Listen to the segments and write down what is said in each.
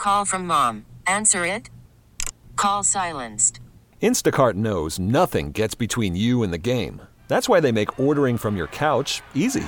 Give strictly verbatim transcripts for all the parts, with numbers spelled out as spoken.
Call from mom. Answer it. Call silenced. Instacart knows nothing gets between you and the game. That's why they make ordering from your couch easy.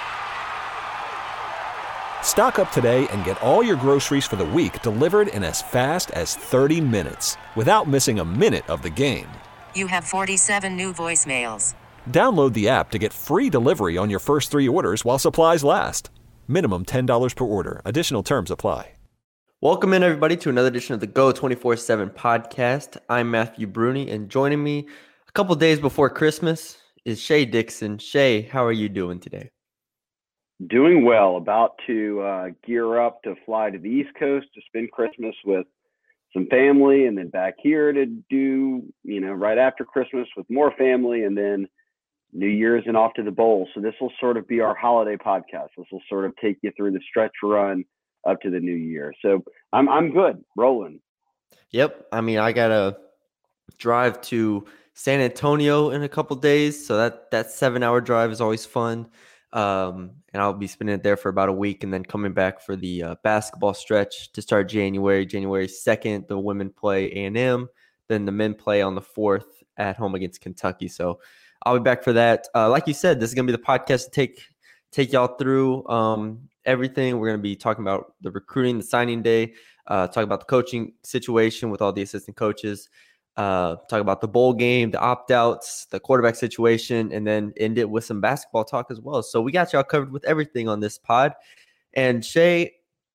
Stock up today and get all your groceries for the week delivered in as fast as thirty minutes without missing a minute of the game. You have forty-seven new voicemails. Download the app to get free delivery on your first three orders while supplies last. Minimum ten dollars per order. Additional terms apply. Welcome in, everybody, to another edition of the Go twenty-four seven podcast. I'm Matthew Bruni, and joining me a couple days before Christmas is Shea Dixon. Shea, how are you doing today? Doing well. About to uh, gear up to fly to the East Coast to spend Christmas with some family, and then back here to do, you know, right after Christmas with more family, and then New Year's and off to the bowl. So this will sort of be our holiday podcast. This will sort of take you through the stretch run up to the new year. So I'm I'm good, rolling. Yep. I mean, I gotta drive to San Antonio in a couple days, so that that seven hour drive is always fun. Um, and I'll be spending it there for about a week, and then coming back for the uh, basketball stretch to start January. January second, the women play A and M, then the men play on the fourth at home against Kentucky. So I'll be back for that. Uh, like you said, this is gonna be the podcast to take take y'all through um, everything. We're going to be talking about the recruiting, the signing day, uh, talk about the coaching situation with all the assistant coaches, uh, talk about the bowl game, the opt-outs, the quarterback situation, and then end it with some basketball talk as well. So we got y'all covered with everything on this pod. And Shea,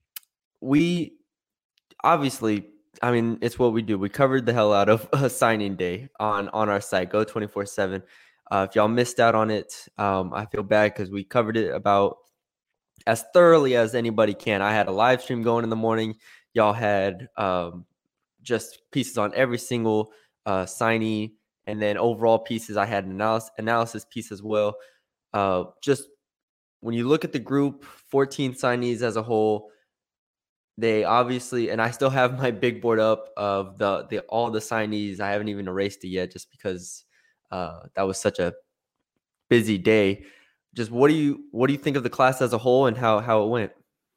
we obviously, I mean, it's what we do. We covered the hell out of a signing day on, on our site, Go twenty-four seven. Uh, if y'all missed out on it, um, I feel bad because we covered it about as thoroughly as anybody can. I had a live stream going in the morning. Y'all had um, just pieces on every single uh, signee, and then overall pieces. I had an analysis, analysis piece as well. Uh, just when you look at the group, fourteen signees as a whole, they obviously, and I still have my big board up of the, the all the signees. I haven't even erased it yet just because uh, that was such a busy day. Just what do you what do you think of the class as a whole and how how it went?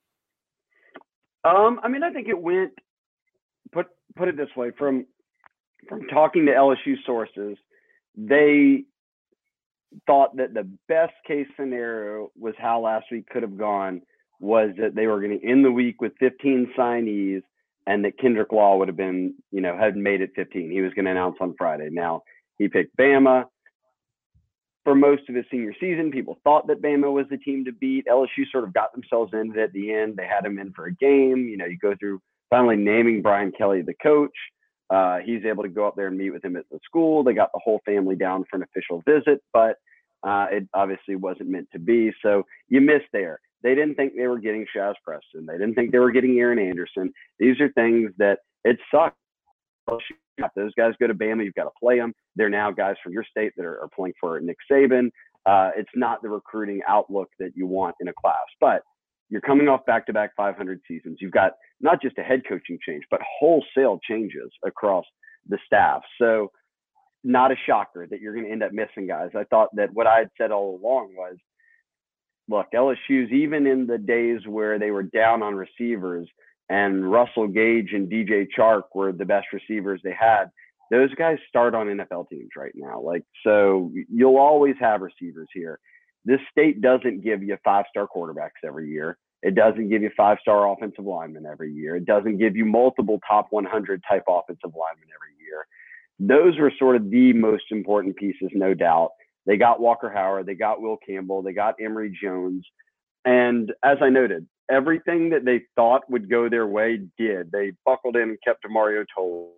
Um, I mean, I think it went. Put put it this way: from from talking to L S U sources, they thought that the best case scenario was how last week could have gone. Was that they were going to end the week with fifteen signees, and that Kendrick Law would have been, you know, had made it fifteen. He was going to announce on Friday. Now he picked Bama. For most of his senior season, people thought that Bama was the team to beat. L S U sort of got themselves in it at the end. They had him in for a game. You know, you go through finally naming Brian Kelly the coach. Uh, he's able to go up there and meet with him at the school. They got the whole family down for an official visit, but uh, it obviously wasn't meant to be. So you missed there. They didn't think they were getting Shaz Preston. They didn't think they were getting Aaron Anderson. These are things that it sucks. Those guys go to Bama, you've got to play them. They're now guys from your state that are, are playing for Nick Saban. Uh, it's not the recruiting outlook that you want in a class, but you're coming off back-to-back five hundred seasons. You've got not just a head coaching change, but wholesale changes across the staff. So not a shocker that you're going to end up missing guys. I thought that what I had said all along was, look, L S U's, even in the days where they were down on receivers, and Russell Gage and D J Chark were the best receivers they had, those guys start on N F L teams right now. Like, so you'll always have receivers here. This state doesn't give you five-star quarterbacks every year. It doesn't give you five-star offensive linemen every year. It doesn't give you multiple top one hundred type offensive linemen every year. Those were sort of the most important pieces, no doubt. They got Walker Howard. They got Will Campbell. They got Emory Jones. And as I noted, everything that they thought would go their way did. They buckled in and kept Mario Toll.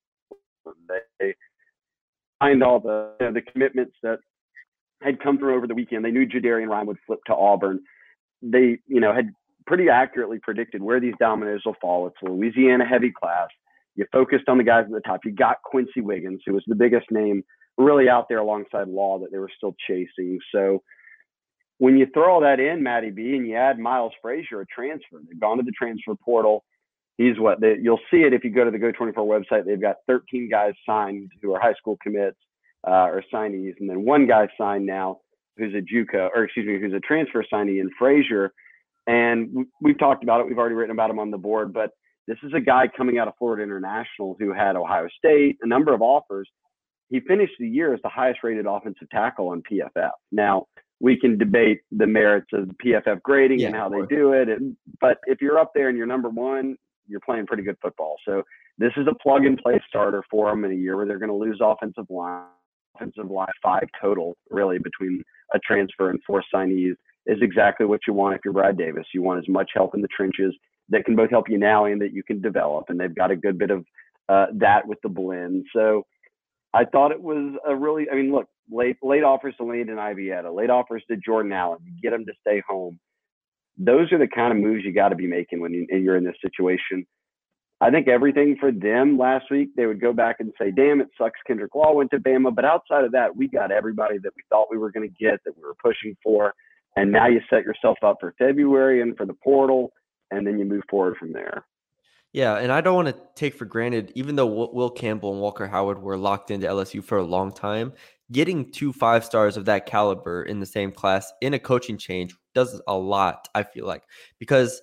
They signed all the you know, the commitments that had come through over the weekend. They knew Jadarian Ryan would flip to Auburn. They, you know, had pretty accurately predicted where these dominoes will fall. It's a Louisiana heavy class. You focused on the guys at the top. You got Quincy Wiggins, who was the biggest name really out there alongside Law that they were still chasing. So when you throw all that in, Matty B, and you add Miles Frazier, a transfer, they've gone to the transfer portal. He's what they, you'll see it if you go to the Go twenty-four website. They've got thirteen guys signed who are high school commits uh, or signees, and then one guy signed now who's a JUCO, or excuse me, who's a transfer signee in Frazier. And we, we've talked about it. We've already written about him on the board, but This is a guy coming out of Florida International who had Ohio State, a number of offers. He finished the year as the highest rated offensive tackle on P F F. Now, we can debate the merits of P F F grading Yeah, and how of they course. do it. And, but if you're up there and you're number one, you're playing pretty good football. So this is a plug and play starter for them in a year where they're going to lose offensive line, offensive line five total, really, between a transfer and four signees is exactly what you want if you're Brad Davis. You want as much help in the trenches that can both help you now and that you can develop. And they've got a good bit of uh, that with the blend. So I thought it was a really, I mean, look, late late offers to Landon Ivietta, late offers to Jordan Allen. You get them to stay home. Those are the kind of moves you got to be making when you, you're in this situation. I think everything for them last week, they would go back and say, damn, it sucks Kendrick Law went to Bama. But outside of that, we got everybody that we thought we were going to get, that we were pushing for. And now you set yourself up for February and for the portal, and then you move forward from there. Yeah, and I don't want to take for granted, even though Will Campbell and Walker Howard were locked into L S U for a long time, getting two five stars of that caliber in the same class in a coaching change does a lot, I feel like, because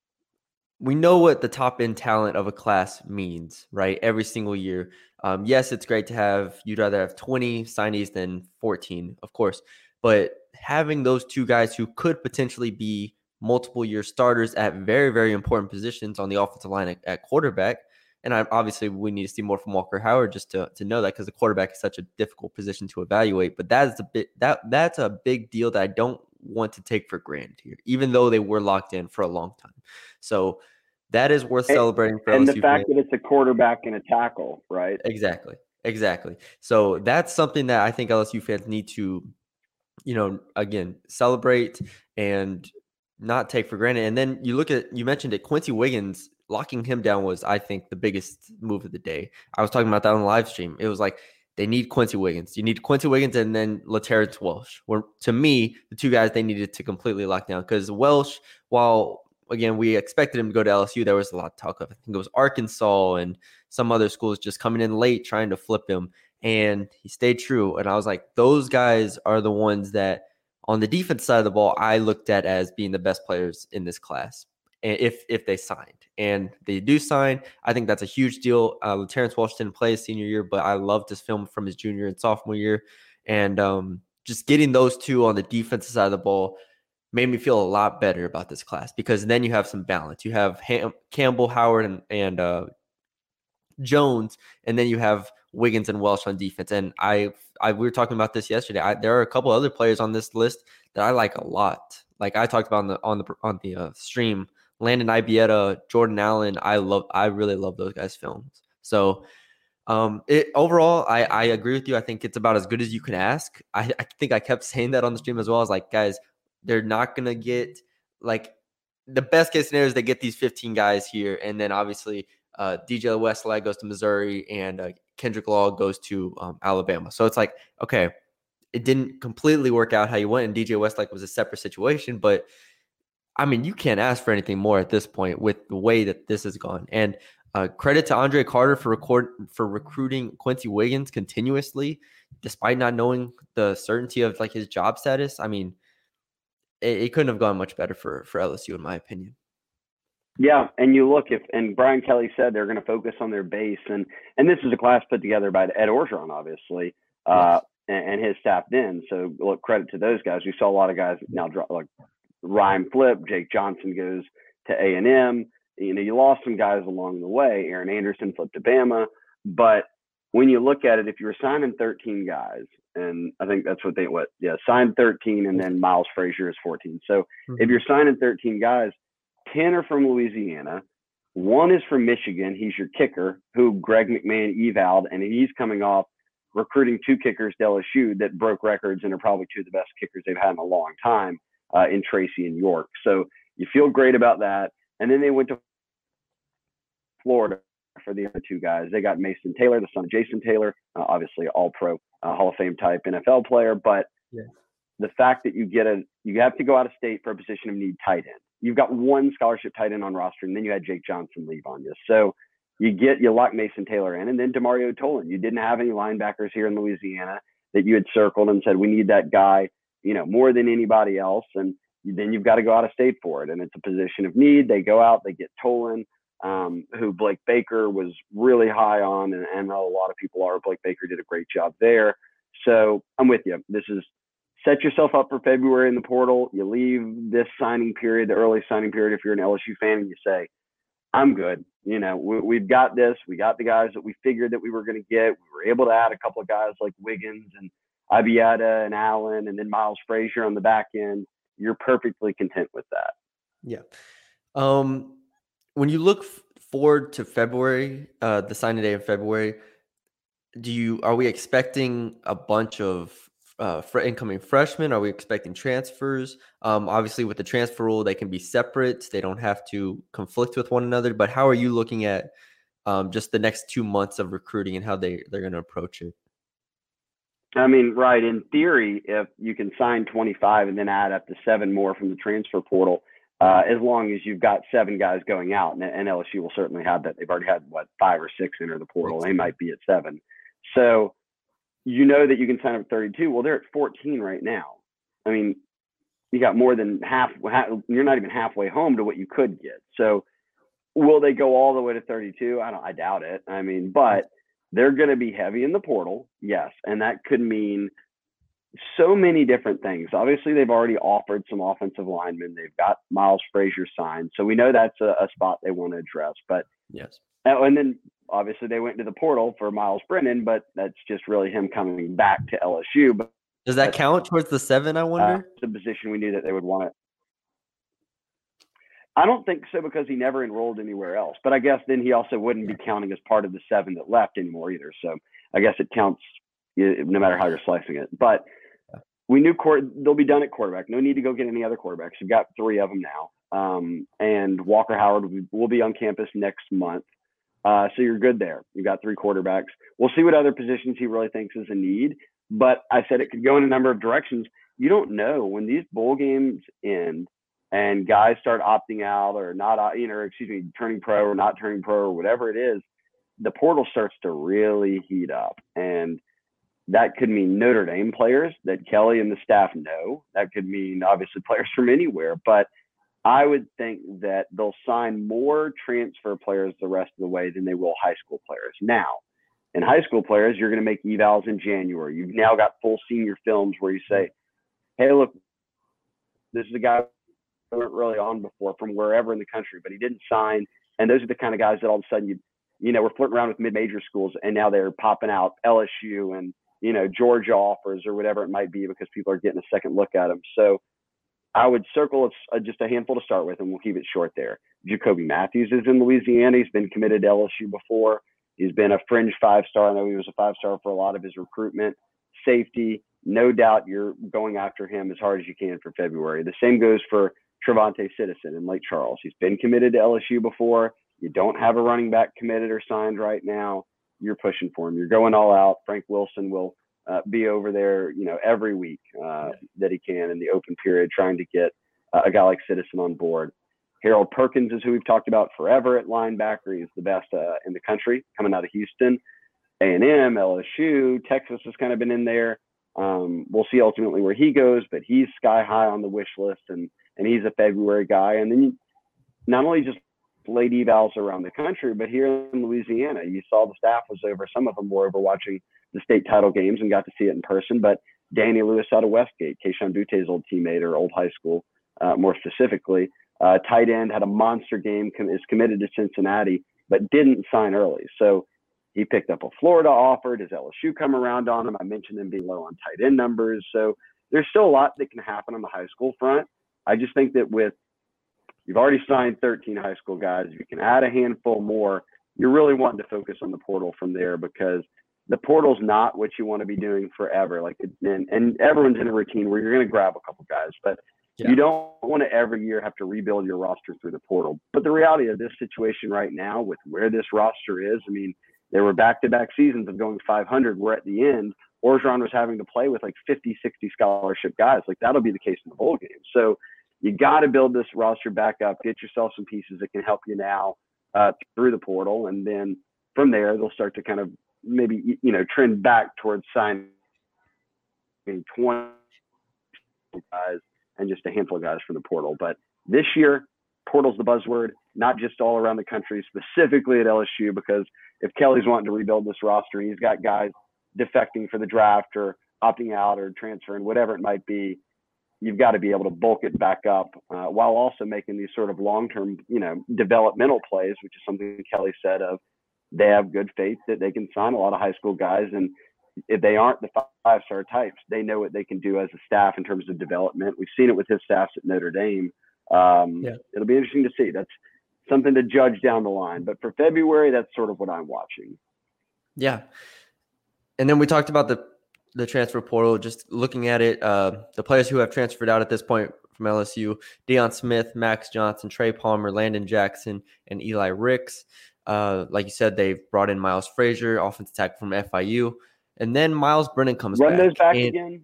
we know what the top end talent of a class means, right? Every single year. Um, yes, it's great to have, you'd rather have twenty signees than fourteen, of course, but having those two guys who could potentially be multiple year starters at very, very important positions on the offensive line at, at quarterback. And I, obviously we need to see more from Walker Howard just to, to know that, because the quarterback is such a difficult position to evaluate. But that is a bit that that's a big deal that I don't want to take for granted here, even though they were locked in for a long time. So that is worth And, celebrating for and L S U the fact fans. that it's a quarterback and a tackle, right? Exactly. Exactly. So that's something that I think L S U fans need to, you know, again, celebrate and not take for granted. And then you look at, you mentioned it, Quincy Wiggins, locking him down was, I think, the biggest move of the day. I was talking about that on the live stream. It was like, they need Quincy Wiggins. You need Quincy Wiggins and then LaTerrence Welsh. Were, to me, the two guys they needed to completely lock down, because Welsh, while again we expected him to go to L S U, there was a lot of talk of, I think it was Arkansas and some other schools just coming in late trying to flip him, and he stayed true. And I was like, those guys are the ones that on the defense side of the ball I looked at as being the best players in this class, if if they signed. And they do sign. I think that's a huge deal. Uh, Terrence Walsh didn't play his senior year, but I loved his film from his junior and sophomore year. And um, just getting those two on the defensive side of the ball made me feel a lot better about this class, because then you have some balance. You have Ham- Campbell, Howard, and, and uh, Jones, and then you have Wiggins and Welsh on defense. And I, I we were talking about this yesterday. I, there are a couple other players on this list that I like a lot. Like I talked about on the on the on the uh, stream. Landon Ivietta, Jordan Allen, I love, I really love those guys' films. So, um, it overall, I, I agree with you. I think it's about as good as you can ask. I, I think I kept saying that on the stream as well. I was like, guys, they're not gonna get, like, the best case scenario is they get these fifteen guys here, and then obviously uh, D J Westlake goes to Missouri, and uh, Kendrick Law goes to um, Alabama. So it's like, okay, it didn't completely work out how you went, and D J Westlake was a separate situation, but I mean, you can't ask for anything more at this point with the way that this has gone. And uh, credit to Andre Carter for record for recruiting Quincy Wiggins continuously, despite not knowing the certainty of like his job status. I mean, it, it couldn't have gone much better for for L S U, in my opinion. Yeah, and you look if and Brian Kelly said they're going to focus on their base, and and this is a class put together by Ed Orgeron, obviously, uh, Yes. and, and his staff then. So look, credit to those guys. We saw a lot of guys now drop, like Ryan Flip, Jake Johnson goes to A and M. You know, you lost some guys along the way. Aaron Anderson flipped to Bama. But when you look at it, if you were signing thirteen guys, and I think that's what they, what, yeah, signed thirteen, and then Miles Frazier is fourteen. So Mm-hmm. if you're signing thirteen guys, ten are from Louisiana. One is from Michigan. He's your kicker, who Greg McMahon evaled, and he's coming off recruiting two kickers to L S U that broke records and are probably two of the best kickers they've had in a long time. Uh, in Tracy and York. So you feel great about that. And then they went to Florida for the other two guys. They got Mason Taylor, the son of Jason Taylor, uh, obviously all pro, uh, Hall of Fame type N F L player. But Yeah. the fact that you get a, you have to go out of state for a position of need tight end. You've got one scholarship tight end on roster, and then you had Jake Johnson leave on you. So you get, you lock Mason Taylor in, and then Demario Tolan. You didn't have any linebackers here in Louisiana that you had circled and said, we need that guy, you know, more than anybody else. And then you've got to go out of state for it. And it's a position of need. They go out, they get Tolan. um, who Blake Baker was really high on, and, and a lot of people are. Blake Baker did a great job there. So I'm with you. This is set yourself up for February in the portal. You leave this signing period, the early signing period, if you're an L S U fan, and you say, I'm good. You know, we, we've got this. We got the guys that we figured that we were going to get. We were able to add a couple of guys like Wiggins and Ibieta and Allen, and then Miles Frazier on the back end. You're perfectly content with that. Yeah. Um, when you look f- forward to February, uh, the signing day in February, do you are we expecting a bunch of uh, fr- incoming freshmen? Are we expecting transfers? Um, obviously, with the transfer rule, they can be separate. They don't have to conflict with one another. But how are you looking at um, just the next two months of recruiting and how they, they're going to approach it? I mean, right. In theory, if you can sign twenty-five and then add up to seven more from the transfer portal, uh, as long as you've got seven guys going out, and, and L S U will certainly have that. They've already had, what, five or six enter the portal. They might be at seven. So you know that you can sign up at thirty-two. Well, they're at fourteen right now. I mean, you got more than half. You're not even halfway home to what you could get. So will they go all the way to thirty-two? I don't. I doubt it. I mean, but they're going to be heavy in the portal, yes, and that could mean so many different things. Obviously, they've already offered some offensive linemen. They've got Miles Frazier signed, so we know that's a, a spot they want to address. But yes, and then obviously they went into the portal for Miles Brennan, but that's just really him coming back to L S U. But does that count towards the seven? I wonder. Uh, it's a position we knew that they would want it. I don't think so, because he never enrolled anywhere else. But I guess then he also wouldn't be counting as part of the seven that left anymore either. So I guess it counts no matter how you're slicing it. But we knew court, they'll be done at quarterback. No need to go get any other quarterbacks. We've got three of them now. Um, and Walker Howard will be, will be on campus next month. Uh, so you're good there. You've got three quarterbacks. We'll see what other positions he really thinks is a need. But I said it could go in a number of directions. You don't know when these bowl games end and guys start opting out or not, you know, excuse me, turning pro or not turning pro or whatever it is, the portal starts to really heat up. And that could mean Notre Dame players that Kelly and the staff know. That could mean obviously players from anywhere. But I would think that they'll sign more transfer players the rest of the way than they will high school players. Now, in high school players, you're going to make evals in January. You've now got full senior films where you say, hey, look, this is a guy we weren't really on before from wherever in the country, but he didn't sign. And those are the kind of guys that all of a sudden, you you know, we're flirting around with mid-major schools, and now they're popping out L S U and, you know, Georgia offers or whatever it might be because people are getting a second look at them. So I would circle a, just a handful to start with, and we'll keep it short there. Jacoby Matthews is in Louisiana. He's been committed to L S U before. He's been a fringe five-star. I know he was a five-star for a lot of his recruitment. Safety, no doubt you're going after him as hard as you can for February. The same goes for Trevante Citizen in Lake Charles. He's been committed to L S U before. You don't have a running back committed or signed right now. You're pushing for him. You're going all out. Frank Wilson will uh, be over there, you know, every week uh, that he can in the open period, trying to get uh, a guy like Citizen on board. Harold Perkins is who we've talked about forever at linebacker. He's the best uh, in the country coming out of Houston. A and M, L S U, Texas has kind of been in there. Um, we'll see ultimately where he goes, but he's sky high on the wish list, and and he's a February guy. And then you not only just laid evals around the country, but here in Louisiana, you saw the staff was over. Some of them were over watching the state title games and got to see it in person. But Danny Lewis out of Westgate, Keishon Butte's old teammate or old high school, uh, more specifically, uh, tight end, had a monster game, com- is committed to Cincinnati, but didn't sign early. So he picked up a Florida offer. Does L S U come around on him? I mentioned him being low on tight end numbers. So there's still a lot that can happen on the high school front. I just think that with you've already signed thirteen high school guys, if you can add a handful more, you're really wanting to focus on the portal from there, because the portal's not what you want to be doing forever. Like, and, and everyone's in a routine where you're going to grab a couple guys, but yeah. You don't want to every year have to rebuild your roster through the portal. But the reality of this situation right now with where this roster is, I mean, there were back-to-back seasons of going five hundred. We're at the end. Orgeron was having to play with like fifty, sixty scholarship guys. Like, that'll be the case in the bowl game. So you got to build this roster back up, get yourself some pieces that can help you now uh, through the portal. And then from there, they'll start to kind of maybe, you know, trend back towards signing twenty guys and just a handful of guys from the portal. But this year, portal's the buzzword. not just all around the country, specifically at L S U, because if Kelly's wanting to rebuild this roster and he's got guys defecting for the draft or opting out or transferring, whatever it might be, you've got to be able to bulk it back up uh, while also making these sort of long-term, you know, developmental plays, which is something Kelly said of they have good faith that they can sign a lot of high school guys. And if they aren't the five-star types, they know what they can do as a staff in terms of development. We've seen it with his staffs at Notre Dame. Um, yeah. It'll be interesting to see. That's something to judge down the line. But for February, that's sort of what I'm watching. Yeah. And then we talked about the the transfer portal, just looking at it, uh, the players who have transferred out at this point from L S U, Deion Smith, Max Johnson, Trey Palmer, Landon Jackson, and Eli Ricks. Uh, like you said, they've brought in Miles Frazier, offensive tackle from F I U. And then Miles Brennan comes Run back. Run those back and, again.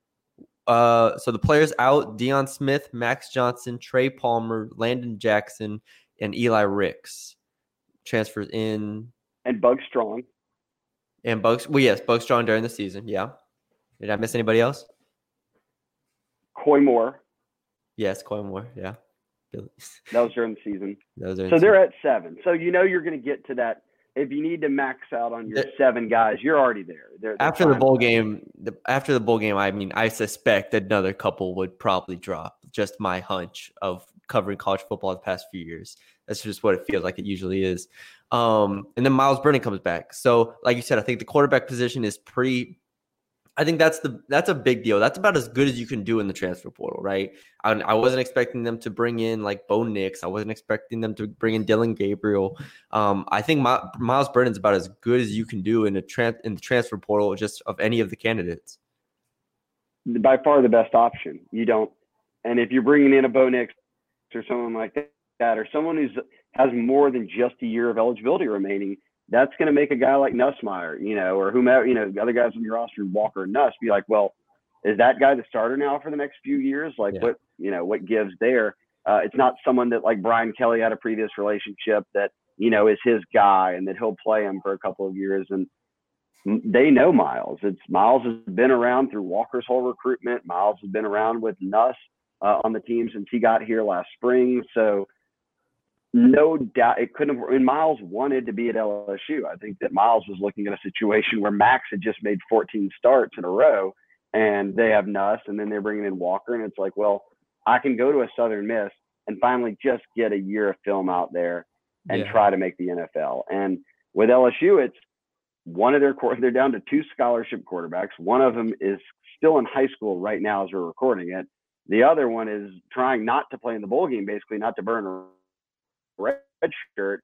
Uh, so the players out, Deion Smith, Max Johnson, Trey Palmer, Landon Jackson, and Eli Ricks. Transfers in. And Bug Strong. And Bugs, well, yes, Bug Strong during the season, yeah. Did I miss anybody else? Coy Moore. Yes, Coy Moore, yeah. That was during the season. That was during so the they're season. at seven. So you know you're going to get to that. If you need to max out on your the, seven guys, you're already there. They're, they're after the bowl game, the, after the bowl game, I mean, I suspect another couple would probably drop. Just my hunch of covering college football the past few years. That's just what it feels like it usually is. Um, and then Miles Brennan comes back. So, like you said, I think the quarterback position is pretty. I think that's the that's a big deal. That's about as good as you can do in the transfer portal, right? I, I wasn't expecting them to bring in like Bo Nix. I wasn't expecting them to bring in Dylan Gabriel. Um, I think My, Miles Brennan's about as good as you can do in a tran- in the transfer portal, just of any of the candidates. By far the best option. You don't, and if you're bringing in a Bo Nix or someone like that, or someone who's has more than just a year of eligibility remaining, that's going to make a guy like Nussmeier, you know, or whomever, you know, the other guys on your roster, Walker and Nuss, be like, well, is that guy the starter now for the next few years? Like, yeah. what, you know, what gives there? Uh, it's not someone that like Brian Kelly had a previous relationship that, you know, is his guy and that he'll play him for a couple of years. And they know Miles. It's Miles has been around through Walker's whole recruitment. Miles has been around with Nuss uh, on the team since he got here last spring. So, no doubt it couldn't have, and Miles wanted to be at L S U. I think that Miles was looking at a situation where Max had just made fourteen starts in a row and they have Nuss and then they're bringing in Walker. And it's like, well, I can go to a Southern Miss and finally just get a year of film out there and yeah. try to make the N F L. And with L S U, it's one of their, they're down to two scholarship quarterbacks. One of them is still in high school right now as we're recording it. The other one is trying not to play in the bowl game, basically not to burn a red shirt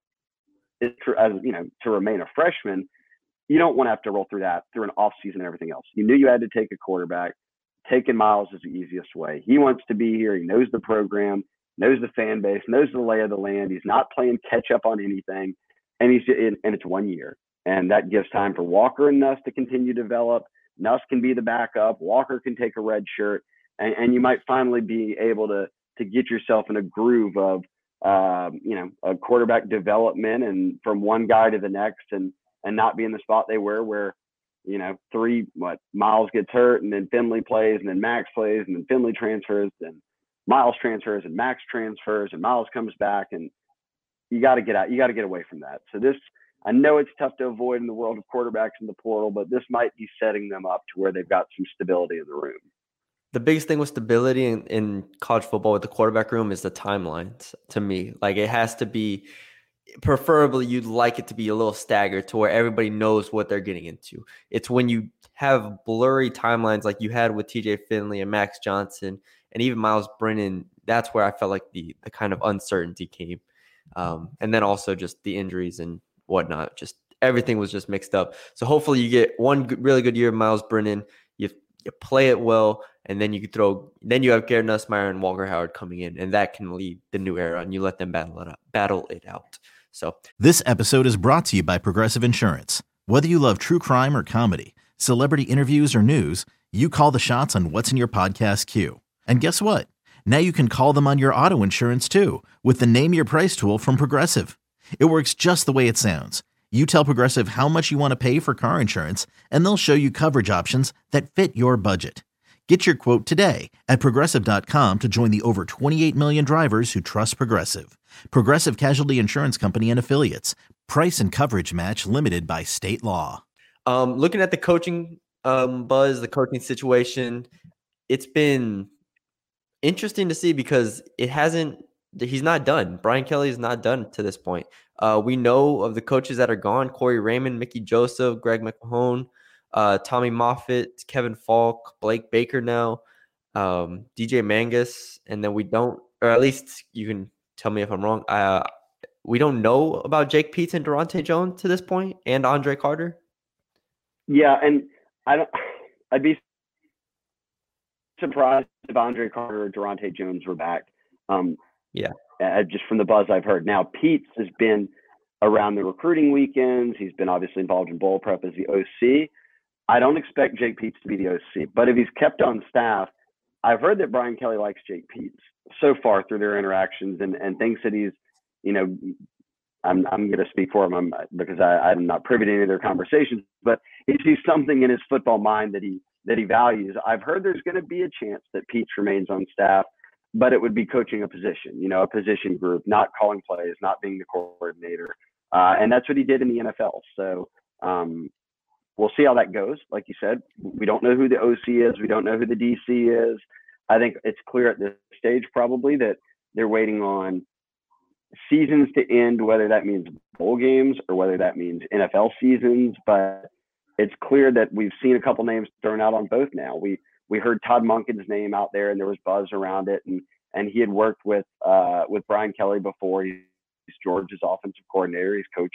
is to, as you know, to remain a freshman. You don't want to have to roll through that through an off season and everything else. You knew you had to take a quarterback. Taking Miles is the easiest way. He wants to be here. He knows the program, knows the fan base, knows the lay of the land. He's not playing catch up on anything, and he's in, and it's one year, and that gives time for Walker and Nuss to continue to develop. Nuss can be the backup. Walker can take a red shirt, and, and you might finally be able to to get yourself in a groove of Um, you know, a quarterback development and from one guy to the next and, and not be in the spot they were where, you know, three, what Miles gets hurt and then Finley plays and then Max plays and then Finley transfers and Miles transfers and Max transfers and Miles comes back and you got to get out, you got to get away from that. So this, I know it's tough to avoid in the world of quarterbacks in the portal, but this might be setting them up to where they've got some stability in the room. The biggest thing with stability in, in college football with the quarterback room is the timelines to me. Like it has to be, preferably you'd like it to be a little staggered to where everybody knows what they're getting into. It's when you have blurry timelines like you had with T J Finley and Max Johnson and even Miles Brennan, that's where I felt like the the kind of uncertainty came. Um, and then also just the injuries and whatnot, just everything was just mixed up. So hopefully you get one good, really good year of Miles Brennan, you you play it well, and then you could throw. Then you have Garrett Nussmeier and Walker Howard coming in, and that can lead the new era. And you let them battle it out. Battle it out. So this episode is brought to you by Progressive Insurance. Whether you love true crime or comedy, celebrity interviews or news, you call the shots on what's in your podcast queue. And guess what? Now you can call them on your auto insurance too with the Name Your Price tool from Progressive. It works just the way it sounds. You tell Progressive how much you want to pay for car insurance, and they'll show you coverage options that fit your budget. Get your quote today at Progressive dot com to join the over twenty-eight million drivers who trust Progressive. Progressive Casualty Insurance Company and Affiliates. Price and coverage match limited by state law. Um, looking at the coaching um, buzz, the coaching situation, it's been interesting to see because it hasn't – he's not done. Brian Kelly is not done to this point. Uh, we know of the coaches that are gone: Corey Raymond, Mickey Joseph, Greg McMahon, uh, Tommy Moffitt, Kevin Falk, Blake Baker now, um, D J Mangus, and then we don't – or at least you can tell me if I'm wrong. Uh, we don't know about Jake Peetz and Durante Jones to this point, and Andre Carter. Yeah, and I don't – I'd be surprised if Andre Carter or Durante Jones were back. Um, yeah. Uh, just from the buzz I've heard. Now, Peetz has been around the recruiting weekends. He's been obviously involved in bowl prep as the O C. I don't expect Jake Peetz to be the O C, but if he's kept on staff, I've heard that Brian Kelly likes Jake Peetz so far through their interactions and, and thinks that he's, you know, I'm I'm going to speak for him I'm, because I, I'm not privy to any of their conversations, but he sees something in his football mind that he that he values. I've heard there's going to be a chance that Peetz remains on staff, but it would be coaching a position, you know, a position group, not calling plays, not being the coordinator. Uh, and that's what he did in the N F L. So um, we'll see how that goes. Like you said, we don't know who the O C is. We don't know who the D C is. I think it's clear at this stage probably that they're waiting on seasons to end, whether that means bowl games or whether that means N F L seasons. But it's clear that we've seen a couple names thrown out on both now. We We heard Todd Monken's name out there, and there was buzz around it, and and he had worked with uh, with Brian Kelly before. He's Georgia's offensive coordinator. He's coached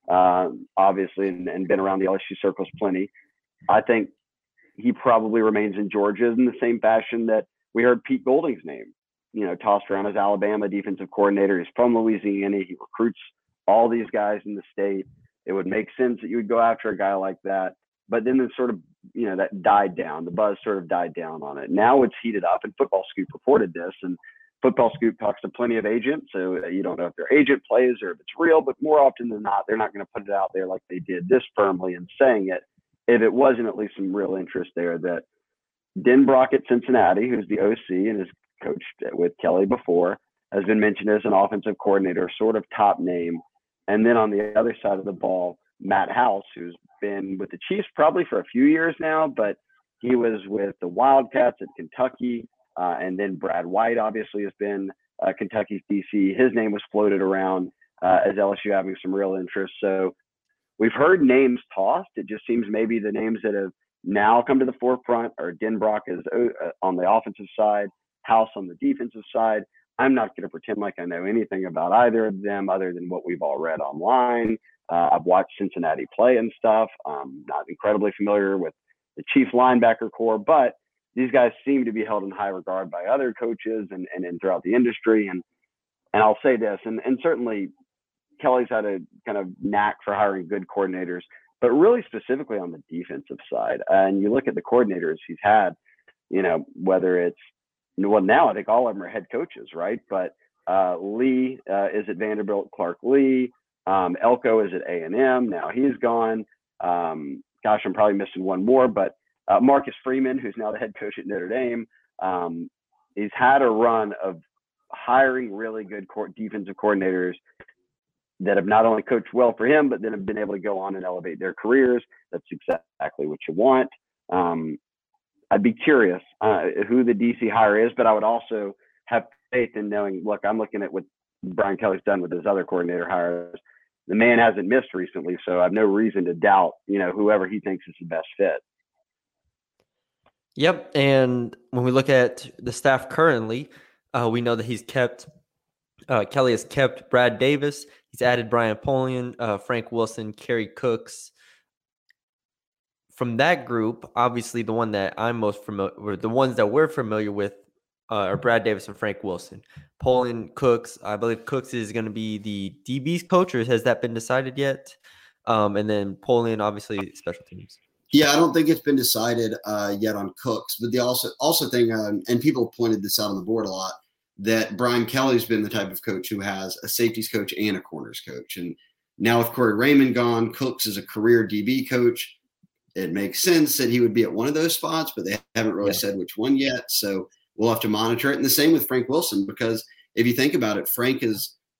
um, obviously and, and been around the L S U circles plenty. I think he probably remains in Georgia in the same fashion that we heard Pete Golding's name, you know, tossed around as Alabama defensive coordinator. He's from Louisiana. He recruits all these guys in the state. It would make sense that you would go after a guy like that. But then it sort of, you know, that died down. The buzz sort of died down on it. Now it's heated up, and Football Scoop reported this, and Football Scoop talks to plenty of agents, so you don't know if their agent plays or if it's real, but more often than not, they're not going to put it out there like they did this firmly in saying it, if it wasn't at least some real interest there that Denbrock at Cincinnati, who's the O C and has coached with Kelly before, has been mentioned as an offensive coordinator, sort of top name. And then on the other side of the ball, Matt House, who's been with the Chiefs probably for a few years now, but he was with the Wildcats at Kentucky. Uh, and then Brad White obviously has been uh, Kentucky's D C. His name was floated around uh, as L S U having some real interest. So we've heard names tossed. It just seems maybe the names that have now come to the forefront are Denbrock as, uh, on the offensive side, House on the defensive side. I'm not going to pretend like I know anything about either of them other than what we've all read online. Uh, I've watched Cincinnati play and stuff. I'm not incredibly familiar with the Chiefs linebacker core, but these guys seem to be held in high regard by other coaches and, and, and throughout the industry. And and I'll say this, and, and certainly Kelly's had a kind of knack for hiring good coordinators, but really specifically on the defensive side. And you look at the coordinators he's had, you know, whether it's, well, now I think all of them are head coaches, right? But uh, Lee uh, is at Vanderbilt, Clark Lee. Um, Elko is at A and M. Now he's gone. Um, gosh, I'm probably missing one more, but uh, Marcus Freeman, who's now the head coach at Notre Dame, um, he's had a run of hiring really good court defensive coordinators that have not only coached well for him, but then have been able to go on and elevate their careers. That's exactly what you want. Um, I'd be curious uh, who the D C hire is, but I would also have faith in knowing, look, I'm looking at what Brian Kelly's done with his other coordinator hires. The man hasn't missed recently, so I have no reason to doubt, you know, whoever he thinks is the best fit. Yep. And when we look at the staff currently, uh, we know that he's kept, uh, Kelly has kept Brad Davis. He's added Brian Polian, uh, Frank Wilson, Kerry Cooks. From that group, obviously the one that I'm most familiar with, the ones that we're familiar with uh, are Brad Davis and Frank Wilson. Polian, Cooks, I believe Cooks is going to be the D B's coach, or has that been decided yet? Um, and then Polian, obviously, special teams. Yeah, I don't think it's been decided uh, yet on Cooks, but the also also thing, um, and people pointed this out on the board a lot, that Brian Kelly's been the type of coach who has a safeties coach and a corners coach. And now with Corey Raymond gone, Cooks is a career D B coach. It makes sense that he would be at one of those spots, but they haven't really yeah. said which one yet. So we'll have to monitor it. And the same with Frank Wilson, because if you think about it, Frank has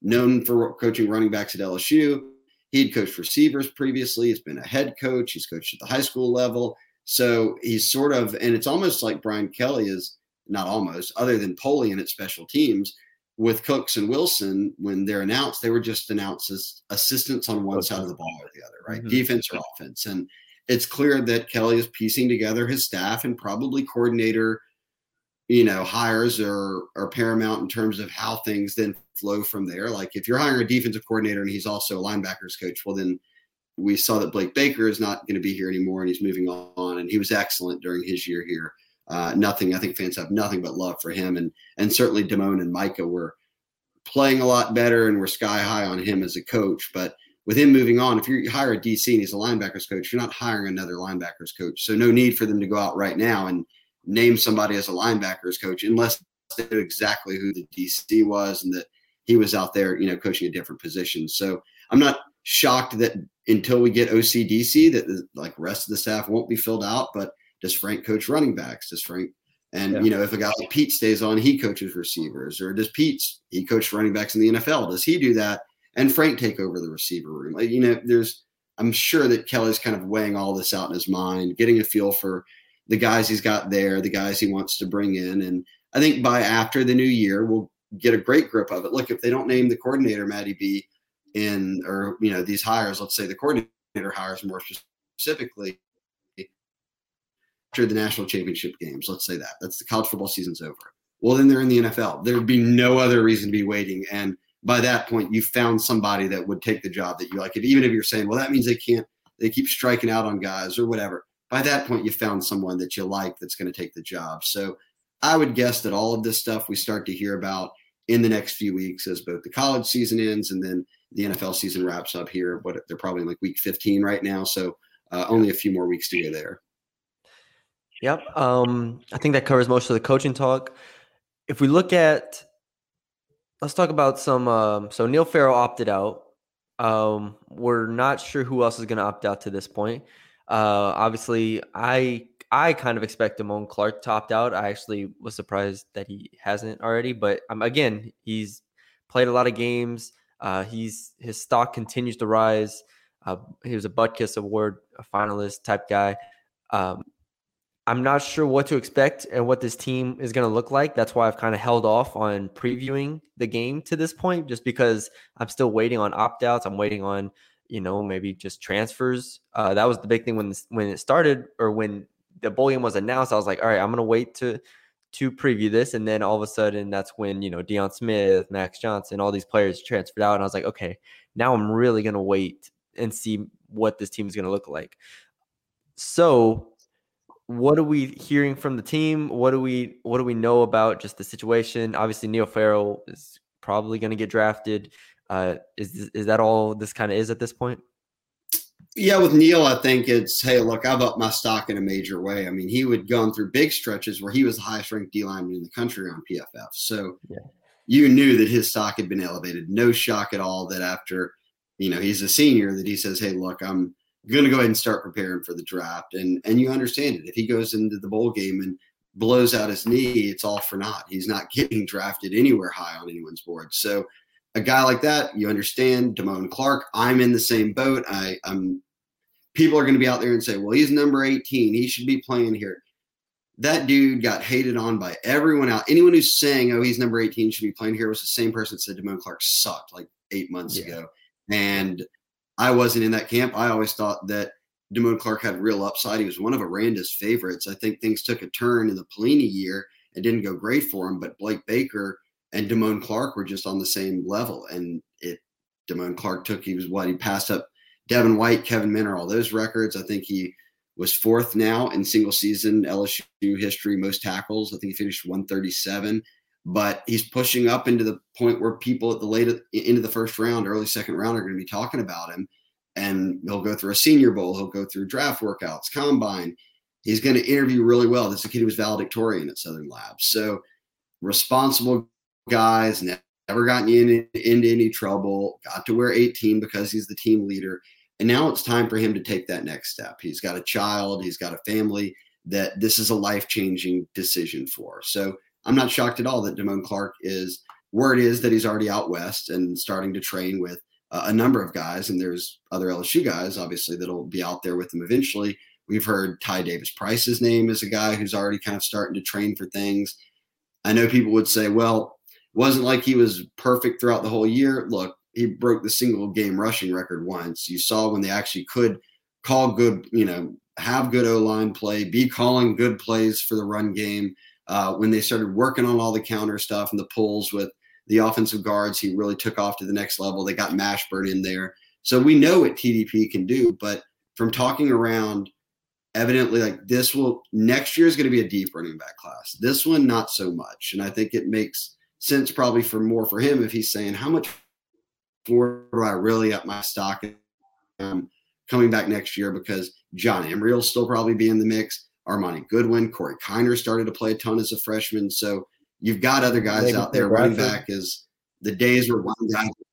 known for coaching running backs at L S U. He'd coached receivers previously. He's been a head coach. He's coached at the high school level. So he's sort of, and it's almost like Brian Kelly is, not almost, other than Polian at special teams, with Cooks and Wilson, when they're announced, they were just announced as assistants on one side of the ball or the other, right? Mm-hmm. Defense or offense. And it's clear that Kelly is piecing together his staff, and probably coordinator, you know, hires are, are paramount in terms of how things then flow from there. Like if you're hiring a defensive coordinator and he's also a linebackers coach, well, then we saw that Blake Baker is not going to be here anymore and he's moving on, and he was excellent during his year here. Uh, nothing, I think fans have nothing but love for him. And, and certainly Damone and Micah were playing a lot better and were sky high on him as a coach. But with him moving on, if you hire a D C and he's a linebackers coach, you're not hiring another linebackers coach. So no need for them to go out right now and name somebody as a linebackers coach unless they knew exactly who the D C was and that he was out there, you know, coaching a different position. So I'm not shocked that until we get O C D C that the like rest of the staff won't be filled out. But does Frank coach running backs? Does Frank, and yeah. you know, if a guy like Pete stays on, he coaches receivers, or does Pete's, he coached running backs in the N F L? Does he do that? And Frank take over the receiver room? Like, you know, there's, I'm sure that Kelly's kind of weighing all this out in his mind, getting a feel for the guys he's got there, the guys he wants to bring in. And I think by after the new year, we'll get a great grip of it. Look, if they don't name the coordinator, Matty B, in, or, you know, these hires, let's say the coordinator hires more specifically, after the national championship games, let's say that that's the college football season's over. Well, then they're in the N F L. There'd be no other reason to be waiting. And by that point, you found somebody that would take the job that you like. If, even if you're saying, well, that means they can't, they keep striking out on guys or whatever. By that point, you found someone that you like that's going to take the job. So I would guess that all of this stuff we start to hear about in the next few weeks as both the college season ends and then the N F L season wraps up here. But they're probably in like week fifteen right now. So uh, only a few more weeks to go there. Yep. Um, I think that covers most of the coaching talk. If we look at, let's talk about some, um, so Neil Farrell opted out. Um, we're not sure who else is going to opt out to this point. Uh, obviously, I I kind of expect Damone Clark to opt out. I actually was surprised that he hasn't already. But um, again, he's played a lot of games. Uh, he's his stock continues to rise. Uh, he was a Butkus Award a finalist type guy. Um, I'm not sure what to expect and what this team is going to look like. That's why I've kind of held off on previewing the game to this point, just because I'm still waiting on opt-outs. I'm waiting on, you know, maybe just transfers. Uh, that was the big thing when this, when it started, or when the bowl game was announced. I was like, all right, I'm going to wait to to preview this. And then all of a sudden, that's when, you know, Deion Smith, Max Johnson, all these players transferred out. And I was like, okay, now I'm really going to wait and see what this team is going to look like. So what are we hearing from the team? What do we what do we know about just the situation? Obviously, Neil Farrell is probably going to get drafted. Uh, is is that all this kind of is at this point? Yeah, with Neil, I think it's, hey, look, I've upped my stock in a major way. I mean, he would gone through big stretches where he was the highest ranked D lineman in the country on P F F. So yeah. You knew that his stock had been elevated. No shock at all that after, you know, he's a senior, that he says, hey, look, I'm going to go ahead and start preparing for the draft. And and you understand it. If he goes into the bowl game and blows out his knee, it's all for naught. He's not getting drafted anywhere high on anyone's board. So a guy like that, you understand, Damone Clark, I'm in the same boat. I, I'm people are going to be out there and say, well, he's number eighteen. He should be playing here. That dude got hated on by everyone out. Anyone who's saying, oh, he's number eighteen, should be playing here, was the same person that said Damone Clark sucked like eight months yeah. ago. And I wasn't in that camp. I always thought that Damone Clark had real upside. He was one of Aranda's favorites. I think things took a turn in the Pelini year and didn't go great for him, but Blake Baker and Damone Clark were just on the same level. And it, Damone Clark took, he was what, he passed up Devin White, Kevin Minner, all those records. I think he was fourth now in single season L S U history, most tackles. I think he finished one thirty-seven, but he's pushing up into the point where people at the late into the first round, early second round, are going to be talking about him. And he'll go through a Senior Bowl. He'll go through draft workouts, combine. He's going to interview really well. This is a kid who was valedictorian at Southern Labs. So responsible guys, never gotten in, into any trouble, got to wear eighteen because he's the team leader. And now it's time for him to take that next step. He's got a child. He's got a family that this is a life-changing decision for. So I'm not shocked at all that Damone Clark is word is that he's already out west and starting to train with uh, a number of guys. And there's other L S U guys, obviously, that'll be out there with him eventually. We've heard Ty Davis-Price's name as a guy who's already kind of starting to train for things. I know people would say, well, it wasn't like he was perfect throughout the whole year. Look, he broke the single game rushing record once. You saw when they actually could call good, you know, have good O-line play, be calling good plays for the run game. Uh, when they started working on all the counter stuff and the pulls with the offensive guards, he really took off to the next level. They got Mashburn in there. So we know what T D P can do, but from talking around, evidently like this will next year is going to be a deep running back class. This one, not so much. And I think it makes sense probably for more for him if he's saying, how much more do I really up my stock um, coming back next year? Because John Emery will still probably be in the mix. Armani Goodwin, Corey Kiner started to play a ton as a freshman. So you've got other guys Maybe out there running back as the days where one guy –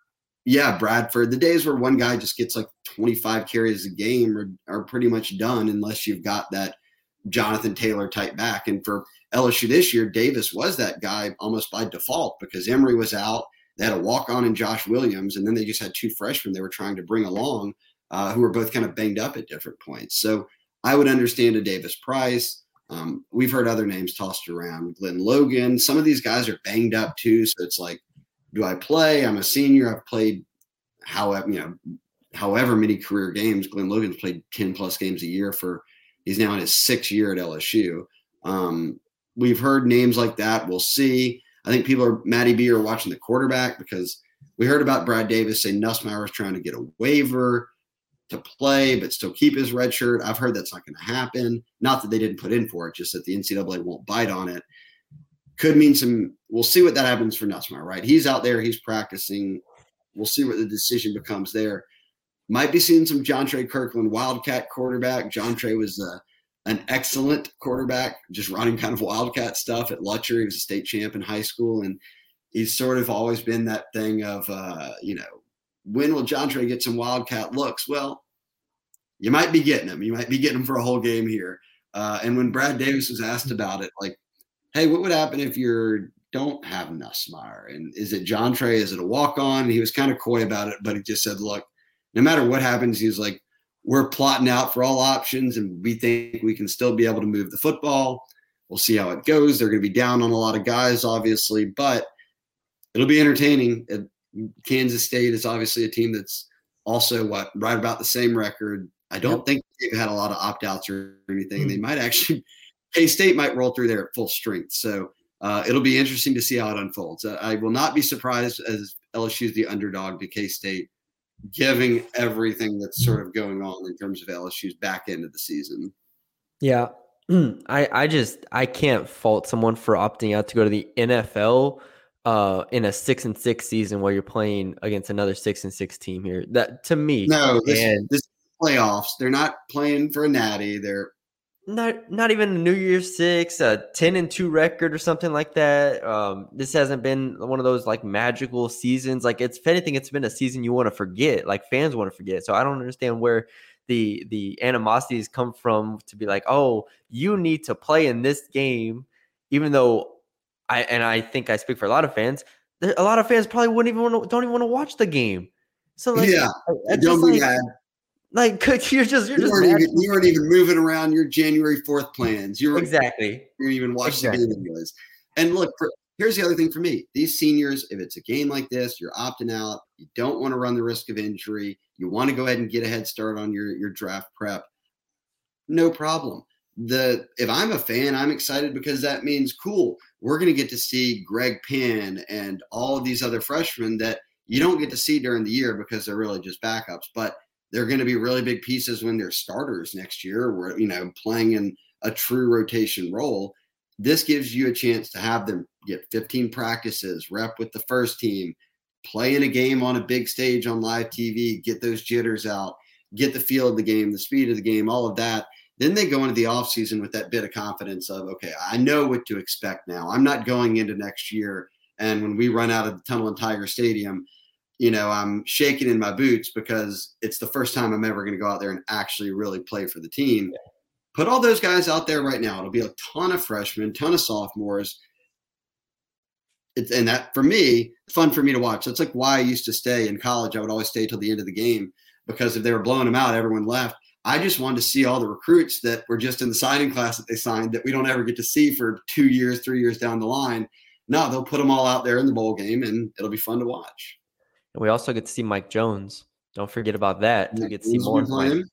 yeah, Bradford. The days where one guy just gets like twenty-five carries a game are, are pretty much done unless you've got that Jonathan Taylor type back. And for L S U this year, Davis was that guy almost by default because Emery was out. They had a walk-on in Josh Williams, and then they just had two freshmen they were trying to bring along uh, who were both kind of banged up at different points. So I would understand a Davis-Price. Um, we've heard other names tossed around. Glenn Logan. Some of these guys are banged up too, so it's like, do I play? I'm a senior. I've played however, you know, however many career games. Glenn Logan's played ten plus games a year for, he's now in his sixth year at L S U. Um, we've heard names like that. We'll see. I think people are, Matty B are watching the quarterback because we heard about Brad Davis say Nussmeier was trying to get a waiver to play, but still keep his red shirt. I've heard that's not going to happen. Not that they didn't put in for it, just that the N C double A won't bite on it. Could mean some – we'll see what that happens for Nussmeier, right? He's out there. He's practicing. We'll see what the decision becomes there. Might be seeing some John Trey Kirkland Wildcat quarterback. John Trey was uh, an excellent quarterback, just running kind of Wildcat stuff at Lutcher. He was a state champ in high school, and he's sort of always been that thing of, uh, you know, when will John Trey get some Wildcat looks? Well, you might be getting them. You might be getting them for a whole game here. Uh, and when Brad Davis was asked about it, like, hey, what would happen if you don't have Nussmeier? And is it John Trey? Is it a walk-on? He was kind of coy about it, but he just said, look, no matter what happens, he's like, we're plotting out for all options, and we think we can still be able to move the football. We'll see how it goes. They're going to be down on a lot of guys, obviously, but it'll be entertaining. Kansas State is obviously a team that's also, what, right about the same record. I don't yep. think they've had a lot of opt-outs or anything. Mm-hmm. They might actually – K-State might roll through there at full strength. So uh, it'll be interesting to see how it unfolds. Uh, I will not be surprised as L S U's the underdog to K-State, giving everything that's sort of going on in terms of L S U's back end of the season. Yeah. I, I just, I can't fault someone for opting out to go to the N F L uh, in a six and six season where you're playing against another six and six team here. That to me. No, this, and, this playoffs, they're not playing for a natty. They're, Not not even a New Year's Six, a ten and two record or something like that. Um, this hasn't been one of those like magical seasons. Like it's if anything, it's been a season you want to forget. Like fans want to forget. So I don't understand where the the animosities come from to be like, oh, you need to play in this game, even though I and I think I speak for a lot of fans. There, a lot of fans probably wouldn't even want to, don't even want to watch the game. So like, yeah, I, don't be mad. Like you're just you're you just weren't, even, you weren't even moving around your January fourth plans. You were exactly. You didn't even watch exactly. the game anyways. And look, for, here's the other thing for me: these seniors, if it's a game like this, you're opting out. You don't want to run the risk of injury. You want to go ahead and get a head start on your your draft prep. No problem. The if I'm a fan, I'm excited because that means cool. We're going to get to see Greg Penn and all of these other freshmen that you don't get to see during the year because they're really just backups, but they're going to be really big pieces when they're starters next year. We're, you know, playing in a true rotation role. This gives you a chance to have them get fifteen practices, rep with the first team, play in a game on a big stage on live T V, get those jitters out, get the feel of the game, the speed of the game, all of that. Then they go into the offseason with that bit of confidence of, okay, I know what to expect now. I'm not going into next year, and when we run out of the tunnel in Tiger Stadium, you know, I'm shaking in my boots because it's the first time I'm ever going to go out there and actually really play for the team. Yeah. Put all those guys out there right now. It'll be a ton of freshmen, ton of sophomores. it's, and that for me, fun for me to watch. That's like why I used to stay in college. I would always stay till the end of the game because if they were blowing them out, everyone left. I just wanted to see all the recruits that were just in the signing class that they signed that we don't ever get to see for two years, three years down the line. No, they'll put them all out there in the bowl game, and it'll be fun to watch. And we also get to see Mike Jones. Don't forget about that. We get to see more of him.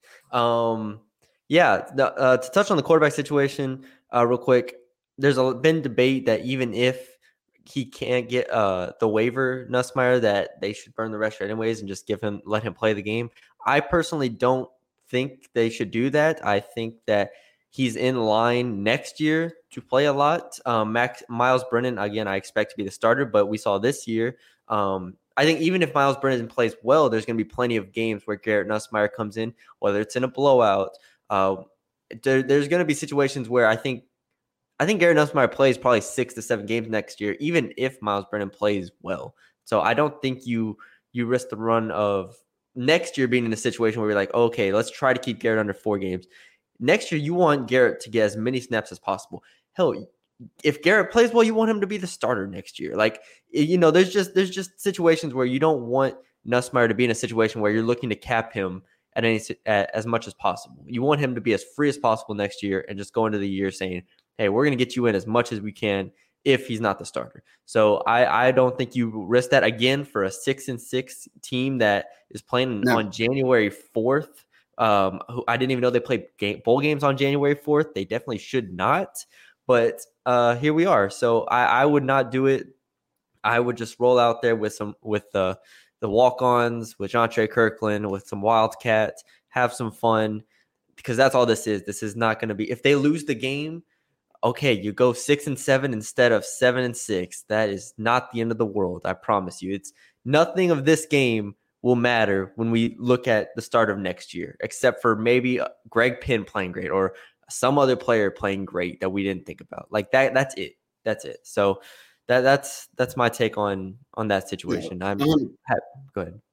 Um, yeah, the, uh, to touch on the quarterback situation uh, real quick, there's a, been debate that even if he can't get uh, the waiver, Nussmeier, that they should burn the rest anyways and just give him, let him play the game. I personally don't think they should do that. I think that he's in line next year to play a lot. Um, Max Miles Brennan, again, I expect to be the starter, but we saw this year. Um, I think even if Miles Brennan plays well, there's going to be plenty of games where Garrett Nussmeier comes in, whether it's in a blowout. Uh, there, there's going to be situations where I think I think Garrett Nussmeier plays probably six to seven games next year, even if Miles Brennan plays well. So I don't think you you risk the run of next year being in a situation where you're like, okay, let's try to keep Garrett under four games. Next year, you want Garrett to get as many snaps as possible. Hell, if Garrett plays well, you want him to be the starter next year. Like, you know, there's just there's just situations where you don't want Nussmeier to be in a situation where you're looking to cap him at any at, as much as possible. You want him to be as free as possible next year and just go into the year saying, hey, we're going to get you in as much as we can if he's not the starter. So I, I don't think you risk that again for a six and six team that is playing no. on January fourth. Um, who I didn't even know they played game, bowl games on January fourth. They definitely should not. But uh, here we are. So I, I would not do it. I would just roll out there with some with the the walk-ons, with Jontre Kirkland, with some Wildcats, have some fun, because that's all this is. This is not going to be. If they lose the game, okay, you go six and seven instead of seven and six. That is not the end of the world. I promise you. It's nothing of this game will matter when we look at the start of next year, except for maybe Greg Penn playing great or some other player playing great that we didn't think about. Like that, that's it. That's it. So that that's that's my take on on that situation. Yeah. I'm um, happy. Go ahead.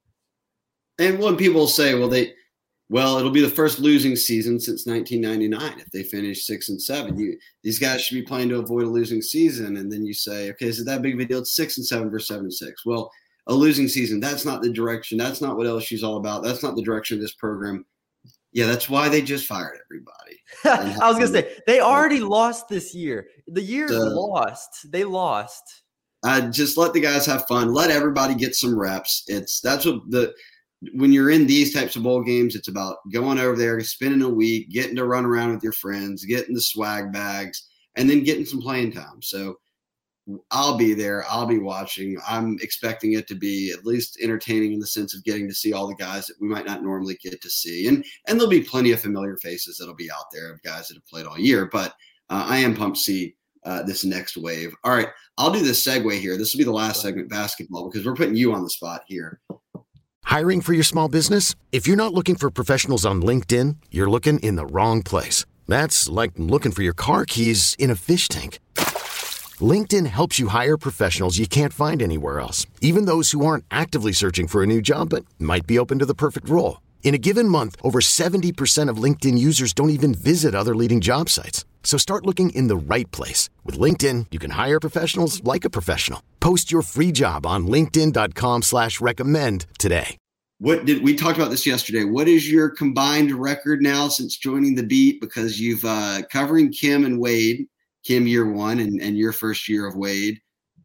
And when people say, well, they well, it'll be the first losing season since nineteen ninety-nine if they finish six and seven. You these guys should be playing to avoid a losing season, and then you say, okay, is it that big of a deal? It's six and seven versus seven and six. Well, a losing season, that's not the direction. That's not what L S U's all about. That's not the direction of this program. Yeah, that's why they just fired everybody. I was going to say, they already lost this year. The year's uh, lost. They lost. Uh, just let the guys have fun. Let everybody get some reps. It's that's what the when you're in these types of bowl games, it's about going over there, spending a week, getting to run around with your friends, getting the swag bags, and then getting some playing time. So I'll be there. I'll be watching. I'm expecting it to be at least entertaining in the sense of getting to see all the guys that we might not normally get to see. And and there'll be plenty of familiar faces that'll be out there of guys that have played all year. But uh, I am pumped to see uh, this next wave. All right, I'll do this segue here. This will be the last segment, basketball, because we're putting you on the spot here. Hiring for your small business? If you're not looking for professionals on LinkedIn, you're looking in the wrong place. That's like looking for your car keys in a fish tank. LinkedIn helps you hire professionals you can't find anywhere else, even those who aren't actively searching for a new job but might be open to the perfect role. In a given month, over seventy percent of LinkedIn users don't even visit other leading job sites. So start looking in the right place. With LinkedIn, you can hire professionals like a professional. Post your free job on linkedin.com slash recommend today. What did we talked about this yesterday? What is your combined record now since joining the beat? Because you've uh, covering Kim and Wade. Kim year one and, and your first year of Wade.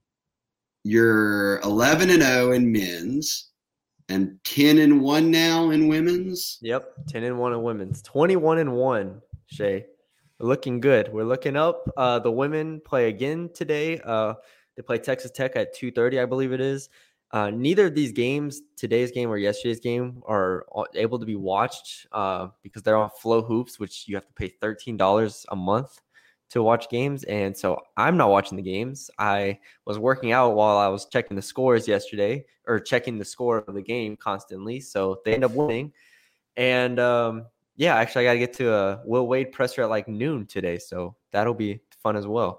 You're eleven and oh in men's and ten and one now in women's. Yep, ten and one in women's. twenty-one and one, Shay. We're looking good. We're looking up. Uh, the women play again today. Uh, they play Texas Tech at two thirty, I believe it is. Uh, neither of these games, today's game or yesterday's game, are able to be watched uh, because they're on Flow Hoops, which you have to pay thirteen dollars a month to watch games. And so I'm not watching the games. I was working out while I was checking the scores yesterday, or checking the score of the game constantly. So they end up winning. And um, yeah, actually I got to get to a Will Wade presser at like noon today. So that'll be fun as well.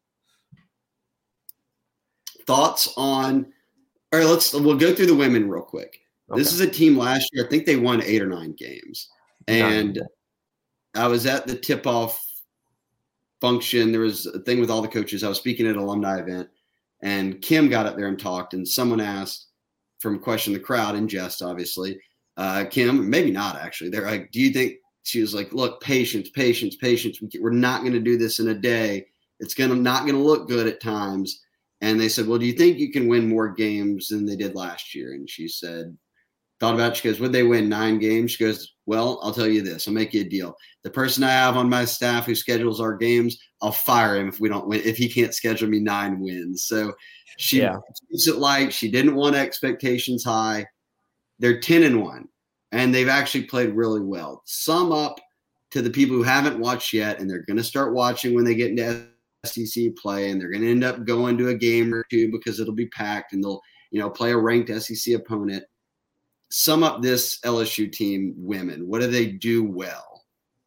Thoughts on, all right, let's, we'll go through the women real quick. Okay. This is a team last year. I think they won eight or nine games. And nine. I was at the tip-off function. There was a thing with all the coaches. I was speaking at an alumni event, And Kim got up there and talked, and someone asked from Question the Crowd, in jest, obviously, uh, Kim, maybe not actually, they're like, do you think, she was like, look, patience, patience, patience. We're not going to do this in a day. It's going to not going to look good at times. And they said, well, do you think you can win more games than they did last year? And she said, thought about it. She goes, would they win nine games? She goes, well, I'll tell you this. I'll make you a deal. The person I have on my staff who schedules our games, I'll fire him if we don't win, if he can't schedule me nine wins. So she yeah. keeps it light. She didn't want expectations high. They're ten and one, and they've actually played really well. Sum up to the people who haven't watched yet, and they're going to start watching when they get into S E C play, and they're going to end up going to a game or two because it'll be packed, and they'll, you know, play a ranked S E C opponent. Sum up this L S U team, women. What do they do well?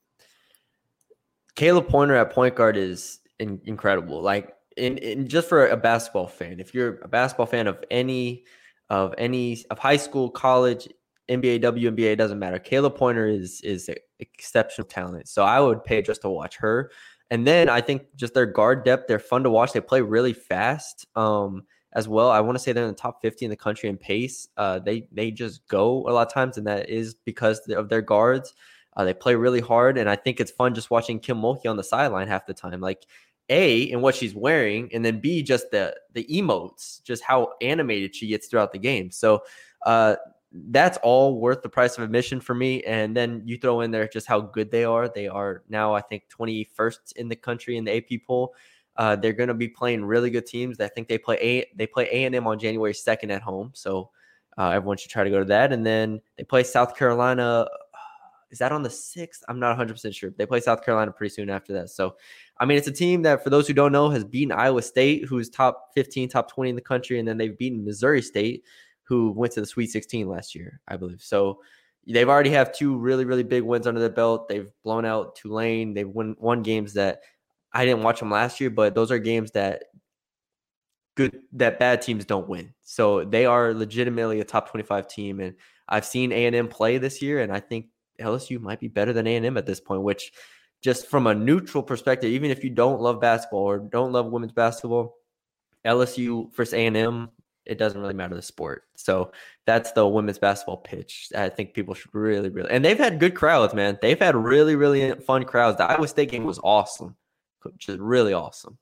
Kayla Pointer at point guard is in, incredible. Like, in, in just for a basketball fan, if you're a basketball fan of any of any of high school, college, N B A, W N B A, it doesn't matter. Kayla Pointer is is exceptional talent. So I would pay just to watch her. And then I think just their guard depth, they're fun to watch. They play really fast um, as well. I want to say they're in the top fifty in the country in pace. Uh, they they just go a lot of times, and that is because of their guards. Uh, they play really hard, and I think it's fun just watching Kim Mulkey on the sideline half the time. Like, A, in what she's wearing, and then B, just the the emotes, just how animated she gets throughout the game. So uh, that's all worth the price of admission for me. And then you throw in there just how good they are. They are now, I think, twenty-first in the country in the A P poll. Uh, they're going to be playing really good teams. I think they play A. They play A and M on January second at home. So uh, everyone should try to go to that. And then they play South Carolina. Is that on the sixth? I'm not one hundred percent sure. They play South Carolina pretty soon after that. So, I mean, it's a team that, for those who don't know, has beaten Iowa State, who's top fifteen, top twenty in the country. And then they've beaten Missouri State, who went to the Sweet sixteen last year, I believe. So they've already have two really, really big wins under their belt. They've blown out Tulane. They've won, won games that I didn't watch them last year, but those are games that good that bad teams don't win. So they are legitimately a top twenty-five team. And I've seen A and M play this year, and I think L S U might be better than A and M at this point, which just from a neutral perspective, even if you don't love basketball or don't love women's basketball, L S U versus A and M, it doesn't really matter the sport. So that's the women's basketball pitch. I think people should really, really, and they've had good crowds, man. They've had really, really fun crowds. The Iowa State game was awesome, just really awesome.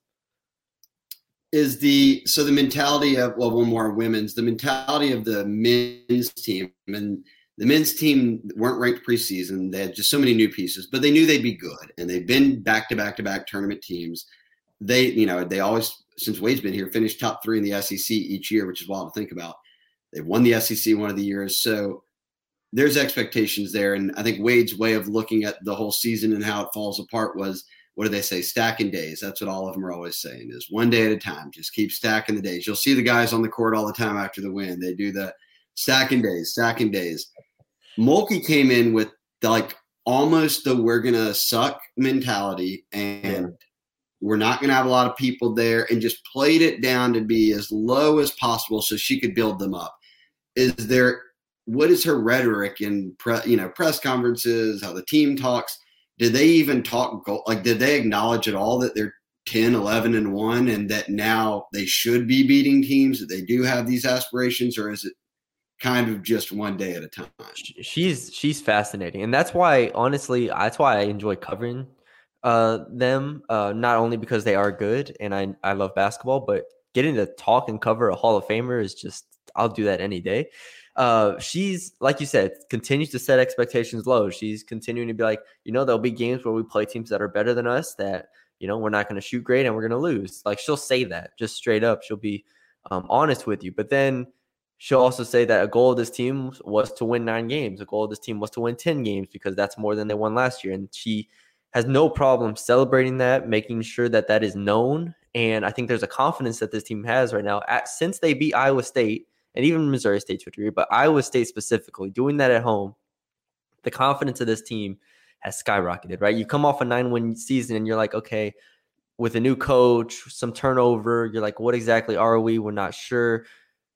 Is the, so the mentality of, well, one more women's, the mentality of the men's team, and the men's team weren't ranked preseason. They had just so many new pieces, but they knew they'd be good. And they've been back to back to back tournament teams. They, you know, they always, since Wade's been here, finished top three in the S E C each year, which is wild to think about. They've won the S E C one of the years. So there's expectations there. And I think Wade's way of looking at the whole season and how it falls apart was, what do they say? Stacking days. That's what all of them are always saying, is one day at a time. Just keep stacking the days. You'll see the guys on the court all the time after the win. They do the stacking days, stacking days. Mulkey came in with the, like, almost the we're going to suck mentality, and yeah. we're not going to have a lot of people there, and just played it down to be as low as possible so she could build them up. Is there, what is her rhetoric in pre, you know, press conferences, how the team talks? Did they even talk, like, did they acknowledge at all that they're ten, eleven and one and that now they should be beating teams, that they do have these aspirations, or is it kind of just one day at a time? She's she's fascinating, and that's why, honestly, that's why I enjoy covering uh, them. Uh, not only because they are good, and I I love basketball, but getting to talk and cover a Hall of Famer is just, I'll do that any day. Uh, she's, like you said, continues to set expectations low. She's continuing to be like, you know, there'll be games where we play teams that are better than us, that, you know, we're not going to shoot great and we're going to lose. Like, she'll say that just straight up. She'll be um, honest with you, but then she'll also say that a goal of this team was to win nine games. A goal of this team was to win ten games, because that's more than they won last year. And she has no problem celebrating that, making sure that that is known. And I think there's a confidence that this team has right now, at, since they beat Iowa State and even Missouri State to a degree, but Iowa State specifically, doing that at home, the confidence of this team has skyrocketed, right? You come off a nine-win season and you're like, okay, with a new coach, some turnover, you're like, what exactly are we? We're not sure.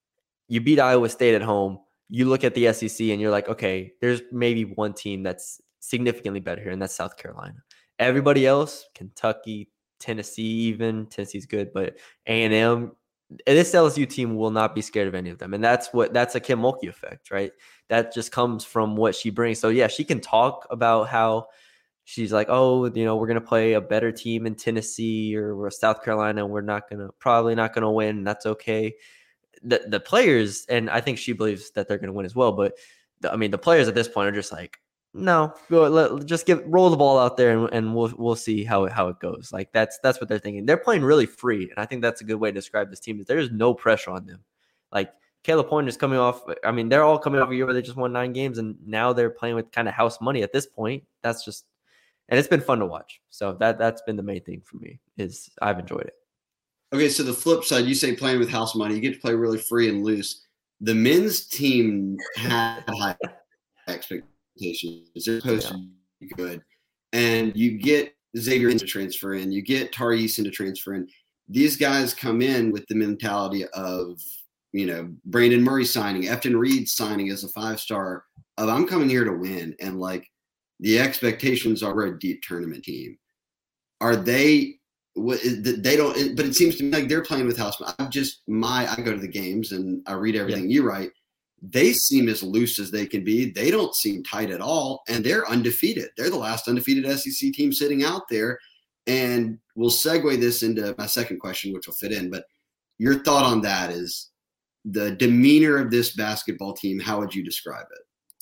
You beat Iowa State at home. You look at the S E C and you're like, okay, there's maybe one team that's significantly better here, and that's South Carolina. Everybody else, Kentucky, Tennessee even, Tennessee's good, but A and M, this L S U team will not be scared of any of them. And that's what that's a Kim Mulkey effect, right? That just comes from what she brings. So yeah, she can talk about how she's like, oh, you know, we're going to play a better team in Tennessee or we're South Carolina. And we're not going to probably not going to win. And that's okay. The the players, and I think she believes that they're going to win as well. But the, I mean, the players at this point are just like, no, go let, just give roll the ball out there and, and we'll we'll see how it, how it goes. Like that's that's what they're thinking. They're playing really free, and I think that's a good way to describe this team. Is there's no pressure on them. Like Kayla Pointer is coming off. I mean, they're all coming off a year where they just won nine games, and now they're playing with kind of house money at this point. That's just, and it's been fun to watch. So that that's been the main thing for me. Is I've enjoyed it. Okay, so the flip side, you say playing with house money, you get to play really free and loose. The men's team had high expectations. They're supposed yeah. to be good. And you get Xavier to transfer in. You get Tari Eason to transfer in. These guys come in with the mentality of, you know, Brandon Murray signing, Efton Reed signing as a five-star of I'm coming here to win. And, like, the expectations are we're a deep tournament team. Are they – they don't – but it seems to me like they're playing with house money. I'm just – my – I go to the games and I read everything yeah. you write. They seem as loose as they can be. They don't seem tight at all, and they're undefeated. They're the last undefeated S E C team sitting out there. And we'll segue this into my second question, which will fit in. But your thought on that is the demeanor of this basketball team. How would you describe it?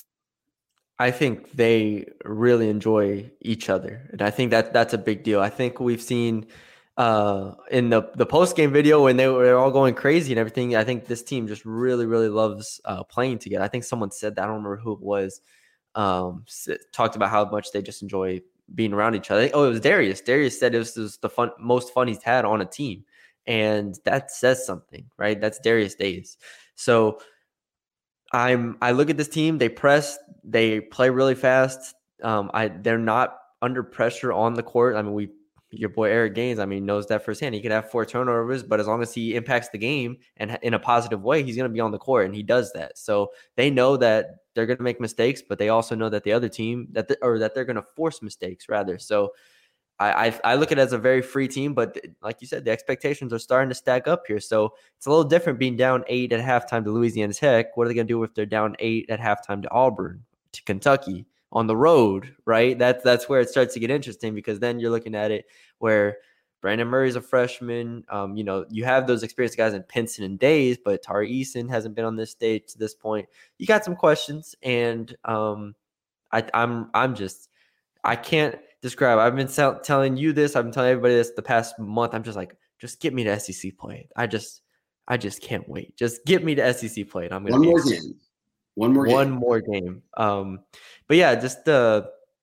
I think they really enjoy each other, and I think that that's a big deal. I think we've seen – Uh, in the, the post-game video when they were all going crazy and everything, I think this team just really, really loves uh, playing together. I think someone said that, I don't remember who it was, um, talked about how much they just enjoy being around each other. Oh, it was Darius. Darius said it was, it was the fun, most fun he's had on a team. And that says something, right? That's Darius Days. So I'm, I look at this team, they press, they play really fast. Um, I, they're not under pressure on the court. I mean, we, your boy Eric Gaines, I mean, knows that firsthand. He could have four turnovers, but as long as he impacts the game and in a positive way, he's going to be on the court, and he does that. So they know that they're going to make mistakes, but they also know that the other team that the, or that they're going to force mistakes rather. So I, I I look at it as a very free team, but like you said, the expectations are starting to stack up here. So it's a little different being down eight at halftime to Louisiana Tech. What are they going to do if they're down eight at halftime to Auburn, to Kentucky? On the road, right? That's that's where it starts to get interesting, because then you're looking at it where Brandon Murray's a freshman. Um, you know, you have those experienced guys in Pinson and Days, but Tari Eason hasn't been on this stage to this point. You got some questions, and um, I, I'm I'm just I can't describe. I've been tell, telling you this. I've been telling everybody this the past month. I'm just like, just get me to S E C play. I just I just can't wait. Just get me to S E C play. I'm gonna one more game. One more game. One more game. Um, but yeah, just uh,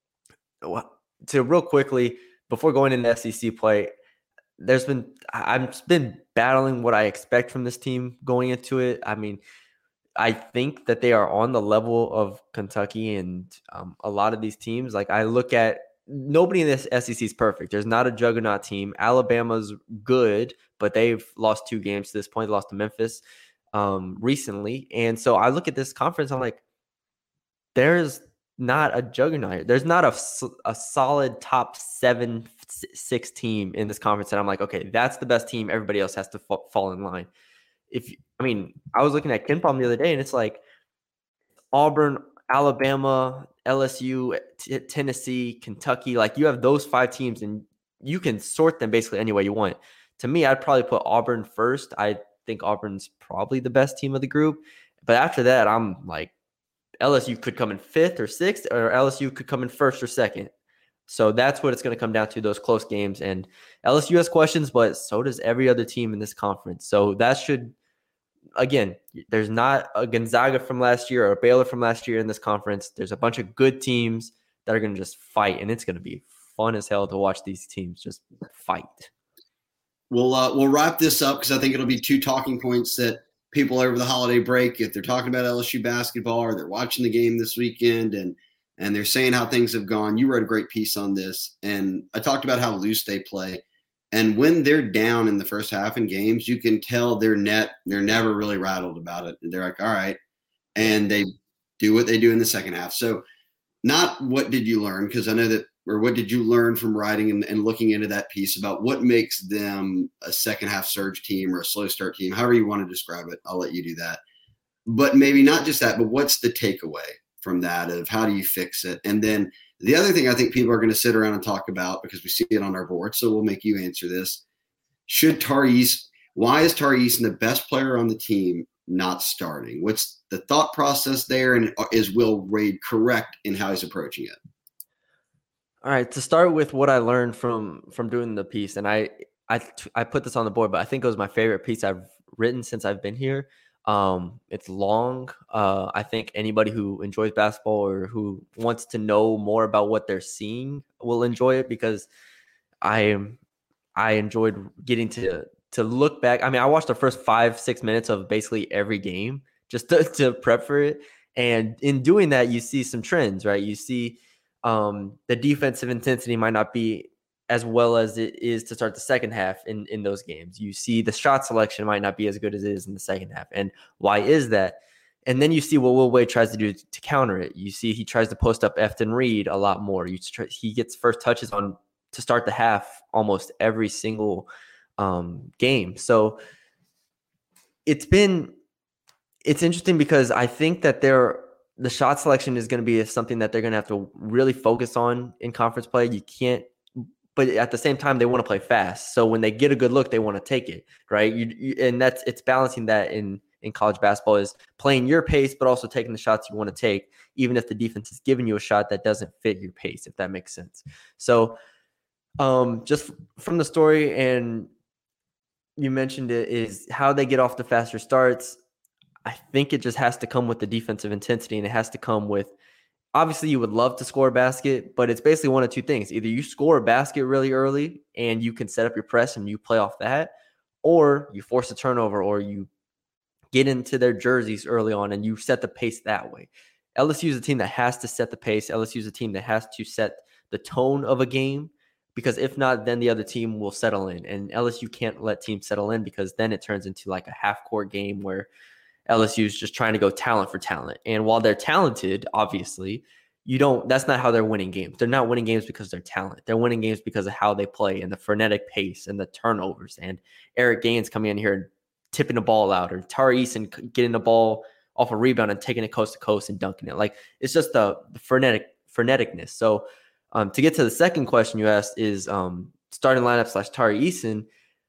to real quickly before going into S E C play, there's been I've been battling what I expect from this team going into it. I mean, I think that they are on the level of Kentucky and um, a lot of these teams. Like I look at nobody in this S E C is perfect. There's not a juggernaut team. Alabama's good, but they've lost two games to this point. They lost to Memphis um, recently. And so I look at this conference, I'm like, there's not a juggernaut. There's not a, a solid top seven, six team in this conference that I'm like, okay, that's the best team. Everybody else has to fa- fall in line. If I mean, I was looking at KenPom the other day, and it's like Auburn, Alabama, L S U, T- Tennessee, Kentucky. Like you have those five teams, and you can sort them basically any way you want. To me, I'd probably put Auburn first. I think Auburn's probably the best team of the group. But after that, I'm like, L S U could come in fifth or sixth, or L S U could come in first or second. So that's what it's going to come down to, those close games. And L S U has questions, but so does every other team in this conference. So that should, again, there's not a Gonzaga from last year or a Baylor from last year in this conference. There's a bunch of good teams that are going to just fight, and it's going to be fun as hell to watch these teams just fight. We'll, uh, we'll wrap this up because I think it'll be two talking points that people over the holiday break, if they're talking about L S U basketball or they're watching the game this weekend and and they're saying how things have gone. You wrote a great piece on this, and I talked about how loose they play. And when they're down in the first half in games, you can tell they're net they're never really rattled about it. They're like, all right, and they do what they do in the second half. So not what did you learn, because I know that or what did you learn from writing and, and looking into that piece about what makes them a second half surge team or a slow start team, however you want to describe it? I'll let you do that. But maybe not just that, but what's the takeaway from that of how do you fix it? And then the other thing I think people are going to sit around and talk about, because we see it on our board, so we'll make you answer this. Should Tari Eason, why is Tari Eason the best player on the team not starting? What's the thought process there? And is Will Wade correct in how he's approaching it? All right, to start with what I learned from from doing the piece, and I I I put this on the board, but I think it was my favorite piece I've written since I've been here. Um, it's long. Uh, I think anybody who enjoys basketball or who wants to know more about what they're seeing will enjoy it, because I I enjoyed getting to to look back. I mean, I watched the first five six minutes of basically every game just to, to prep for it, and in doing that, you see some trends, right? You see. Um, the defensive intensity might not be as well as it is to start the second half in, in those games. You see the shot selection might not be as good as it is in the second half. And why is that? And then you see what Will Wade tries to do to, to counter it. You see he tries to post up Efton Reed a lot more. You try, he gets first touches on to start the half almost every single um, game. So it's been it's interesting because I think that there the shot selection is going to be something that they're going to have to really focus on in conference play. You can't, but at the same time, they want to play fast. So when they get a good look, they want to take it, right? You, you, and that's it's balancing that in in college basketball is playing your pace, but also taking the shots you want to take, even if the defense is giving you a shot that doesn't fit your pace, if that makes sense. So um, just from the story, and you mentioned it, is how they get off the faster starts. I think it just has to come with the defensive intensity, and it has to come with, obviously you would love to score a basket, but it's basically one of two things. Either you score a basket really early and you can set up your press and you play off that, or you force a turnover, or you get into their jerseys early on and you set the pace that way. L S U is a team that has to set the pace. L S U is a team that has to set the tone of a game, because if not, then the other team will settle in. And L S U can't let teams settle in, because then it turns into like a half-court game where L S U is just trying to go talent for talent. And while they're talented, obviously, you don't, that's not how they're winning games. They're not winning games because they're talent. They're winning games because of how they play and the frenetic pace and the turnovers and Eric Gaines coming in here and tipping the ball out, or Tari Eason getting the ball off a rebound and taking it coast to coast and dunking it. Like, it's just the, the frenetic freneticness. So um, to get to the second question you asked is um, starting lineup slash Tari Eason.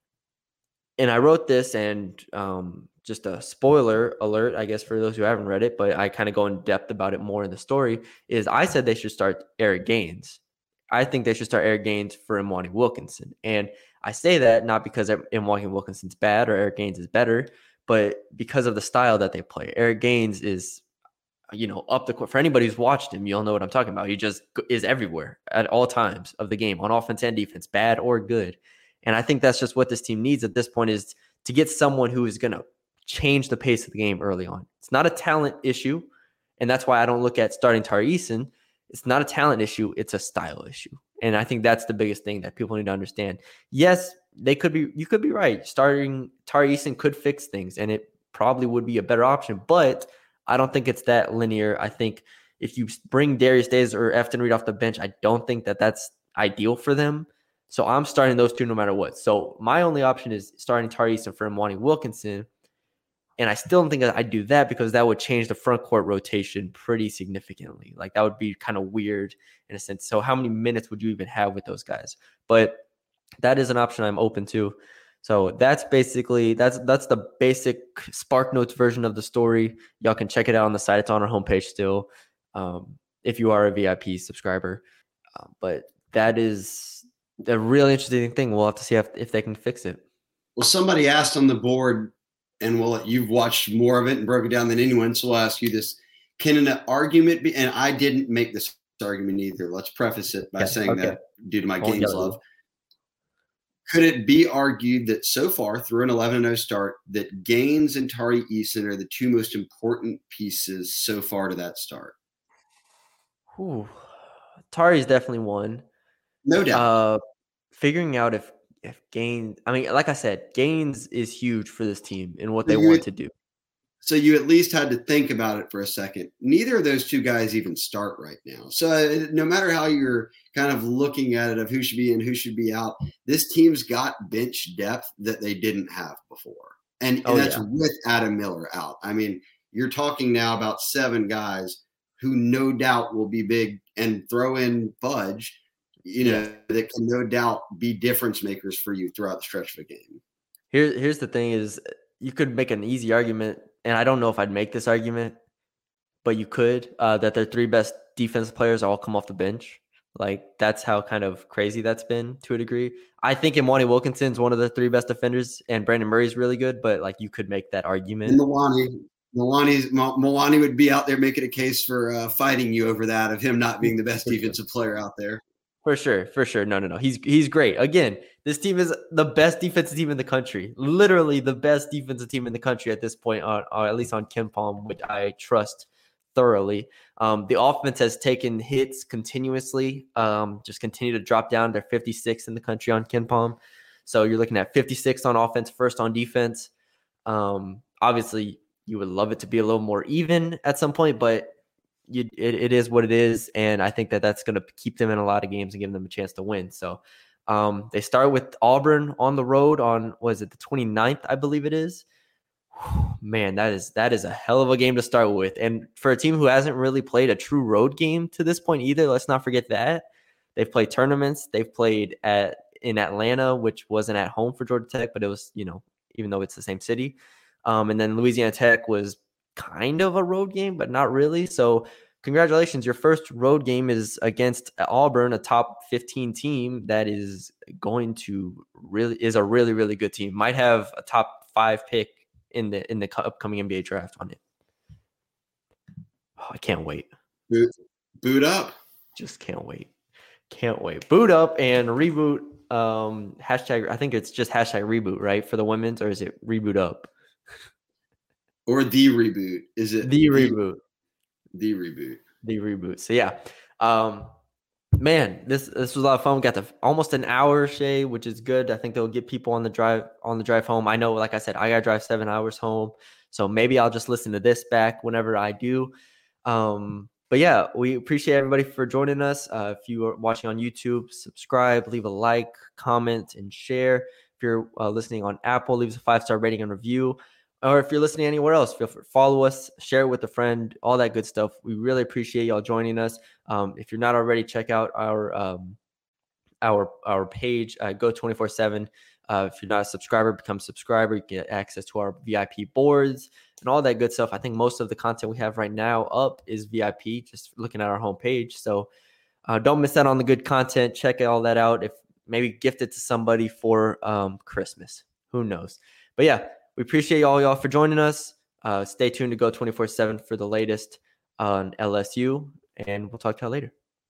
And I wrote this, and um, just a spoiler alert, I guess, for those who haven't read it, but I kind of go in depth about it more in the story, is I said they should start Eric Gaines. I think they should start Eric Gaines for Imani Wilkinson. And I say that not because Imani Wilkinson's bad or Eric Gaines is better, but because of the style that they play. Eric Gaines is, you know, up the court. For anybody who's watched him, you'll know what I'm talking about. He just is everywhere at all times of the game, on offense and defense, bad or good. And I think that's just what this team needs at this point, is to get someone who is going to change the pace of the game early on. It's not a talent issue, and that's why I don't look at starting Tari Eason. It's not a talent issue, it's a style issue. And I think that's the biggest thing that people need to understand. Yes, they could be, you could be right. Starting Tari Eason could fix things, and it probably would be a better option, but I don't think it's that linear. I think if you bring Darius Days or Efton Reed off the bench, I don't think that that's ideal for them. So I'm starting those two no matter what. So my only option is starting Tari Eason for Imani Wilkinson. And I still don't think that I'd do that, because that would change the front court rotation pretty significantly. Like, that would be kind of weird in a sense. So how many minutes would you even have with those guys? But that is an option I'm open to. So that's basically, that's that's the basic Spark Notes version of the story. Y'all can check it out on the site. It's on our homepage still, um, if you are a V I P subscriber. Uh, but that is a really interesting thing. We'll have to see if, if they can fix it. Well, somebody asked on the board, and we'll, you've watched more of it and broke it down than anyone, so we'll ask you this. Can an argument be, and I didn't make this argument either, let's preface it by yeah, saying okay. that due to my I'll games love, could it be argued that so far through an eleven and oh start that Gaines and Tari Eason are the two most important pieces so far to that start? Ooh, Tari is definitely one. No doubt. Uh, figuring out if If Gaines, I mean, like I said, Gaines is huge for this team and what they you, want to do. So you at least had to think about it for a second. Neither of those two guys even start right now. So uh, no matter how you're kind of looking at it of who should be in, who should be out, this team's got bench depth that they didn't have before. And, and oh, that's yeah. with Adam Miller out. I mean, you're talking now about seven guys who no doubt will be big, and throw in Fudge, you know, yeah. that can no doubt be difference makers for you throughout the stretch of a game. Here, here's the thing is you could make an easy argument, and I don't know if I'd make this argument, but you could, uh, that their three best defensive players all come off the bench. Like, that's how kind of crazy that's been to a degree. I think Imani Wilkinson's one of the three best defenders, and Brandon Murray's really good, but, like, you could make that argument. And Milani, Milani's, Milani would be out there making a case for uh, fighting you over that, of him not being the best defensive player out there. For sure, for sure. No, no, no. He's he's great. Again, this team is the best defensive team in the country. Literally the best defensive team in the country at this point, on, or at least on KenPom, which I trust thoroughly. Um, the offense has taken hits continuously, um, just continue to drop down. They're fifty-sixth in the country on KenPom. So you're looking at fifty-sixth on offense, first on defense. Um, obviously, you would love it to be a little more even at some point, but you, it, it is what it is. And I think that that's going to keep them in a lot of games and give them a chance to win. So um, they start with Auburn on the road on, was it the twenty-ninth, I believe it is. Man, that is that is a hell of a game to start with. And for a team who hasn't really played a true road game to this point either, let's not forget that. They've played tournaments. They've played at in Atlanta, which wasn't at home for Georgia Tech, but it was, you know, even though it's the same city. Um, and then Louisiana Tech was kind of a road game, but not really. So congratulations. Your first road game is against Auburn, a top fifteen team that is going to really is a really, really good team. Might have a top five pick in the in the upcoming N B A draft on it. Oh, I can't wait. Boot, boot up. Just can't wait. Can't wait. Boot up and reboot. Um, hashtag, I think it's just hashtag reboot, right? For the women's, or is it reboot up? Or the reboot. Is it the, the reboot? The reboot. The reboot. So yeah. Um, man, this this was a lot of fun. We got the almost an hour, Shay, which is good. I think they'll get people on the drive on the drive home. I know, like I said, I gotta drive seven hours home. So maybe I'll just listen to this back whenever I do. Um, but yeah, we appreciate everybody for joining us. Uh, if you are watching on YouTube, subscribe, leave a like, comment, and share. If you're uh, listening on Apple, leave us a five-star rating and review. Or if you're listening anywhere else, feel free to follow us, share it with a friend, all that good stuff. We really appreciate y'all joining us. Um, if you're not already, check out our um, our our page, uh, Go twenty-four seven. Uh, if you're not a subscriber, become a subscriber. You get access to our V I P boards and all that good stuff. I think most of the content we have right now up is V I P, just looking at our homepage. So uh, don't miss out on the good content. Check all that out. If maybe gift it to somebody for um, Christmas. Who knows? But yeah. We appreciate all y'all for joining us. Uh, stay tuned to Go twenty-four seven for the latest on L S U, and we'll talk to y'all later.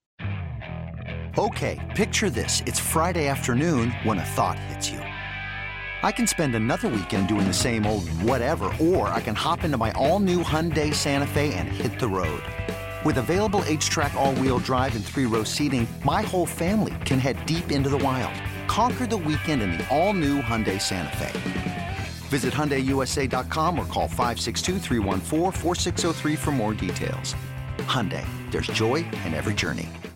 Okay, picture this. It's Friday afternoon when a thought hits you. I can spend another weekend doing the same old whatever, or I can hop into my all-new Hyundai Santa Fe and hit the road. With available H-Track all-wheel drive and three-row seating, my whole family can head deep into the wild. Conquer the weekend in the all-new Hyundai Santa Fe. Visit Hyundai U S A dot com or call five six two, three one four, four six zero three for more details. Hyundai, there's joy in every journey.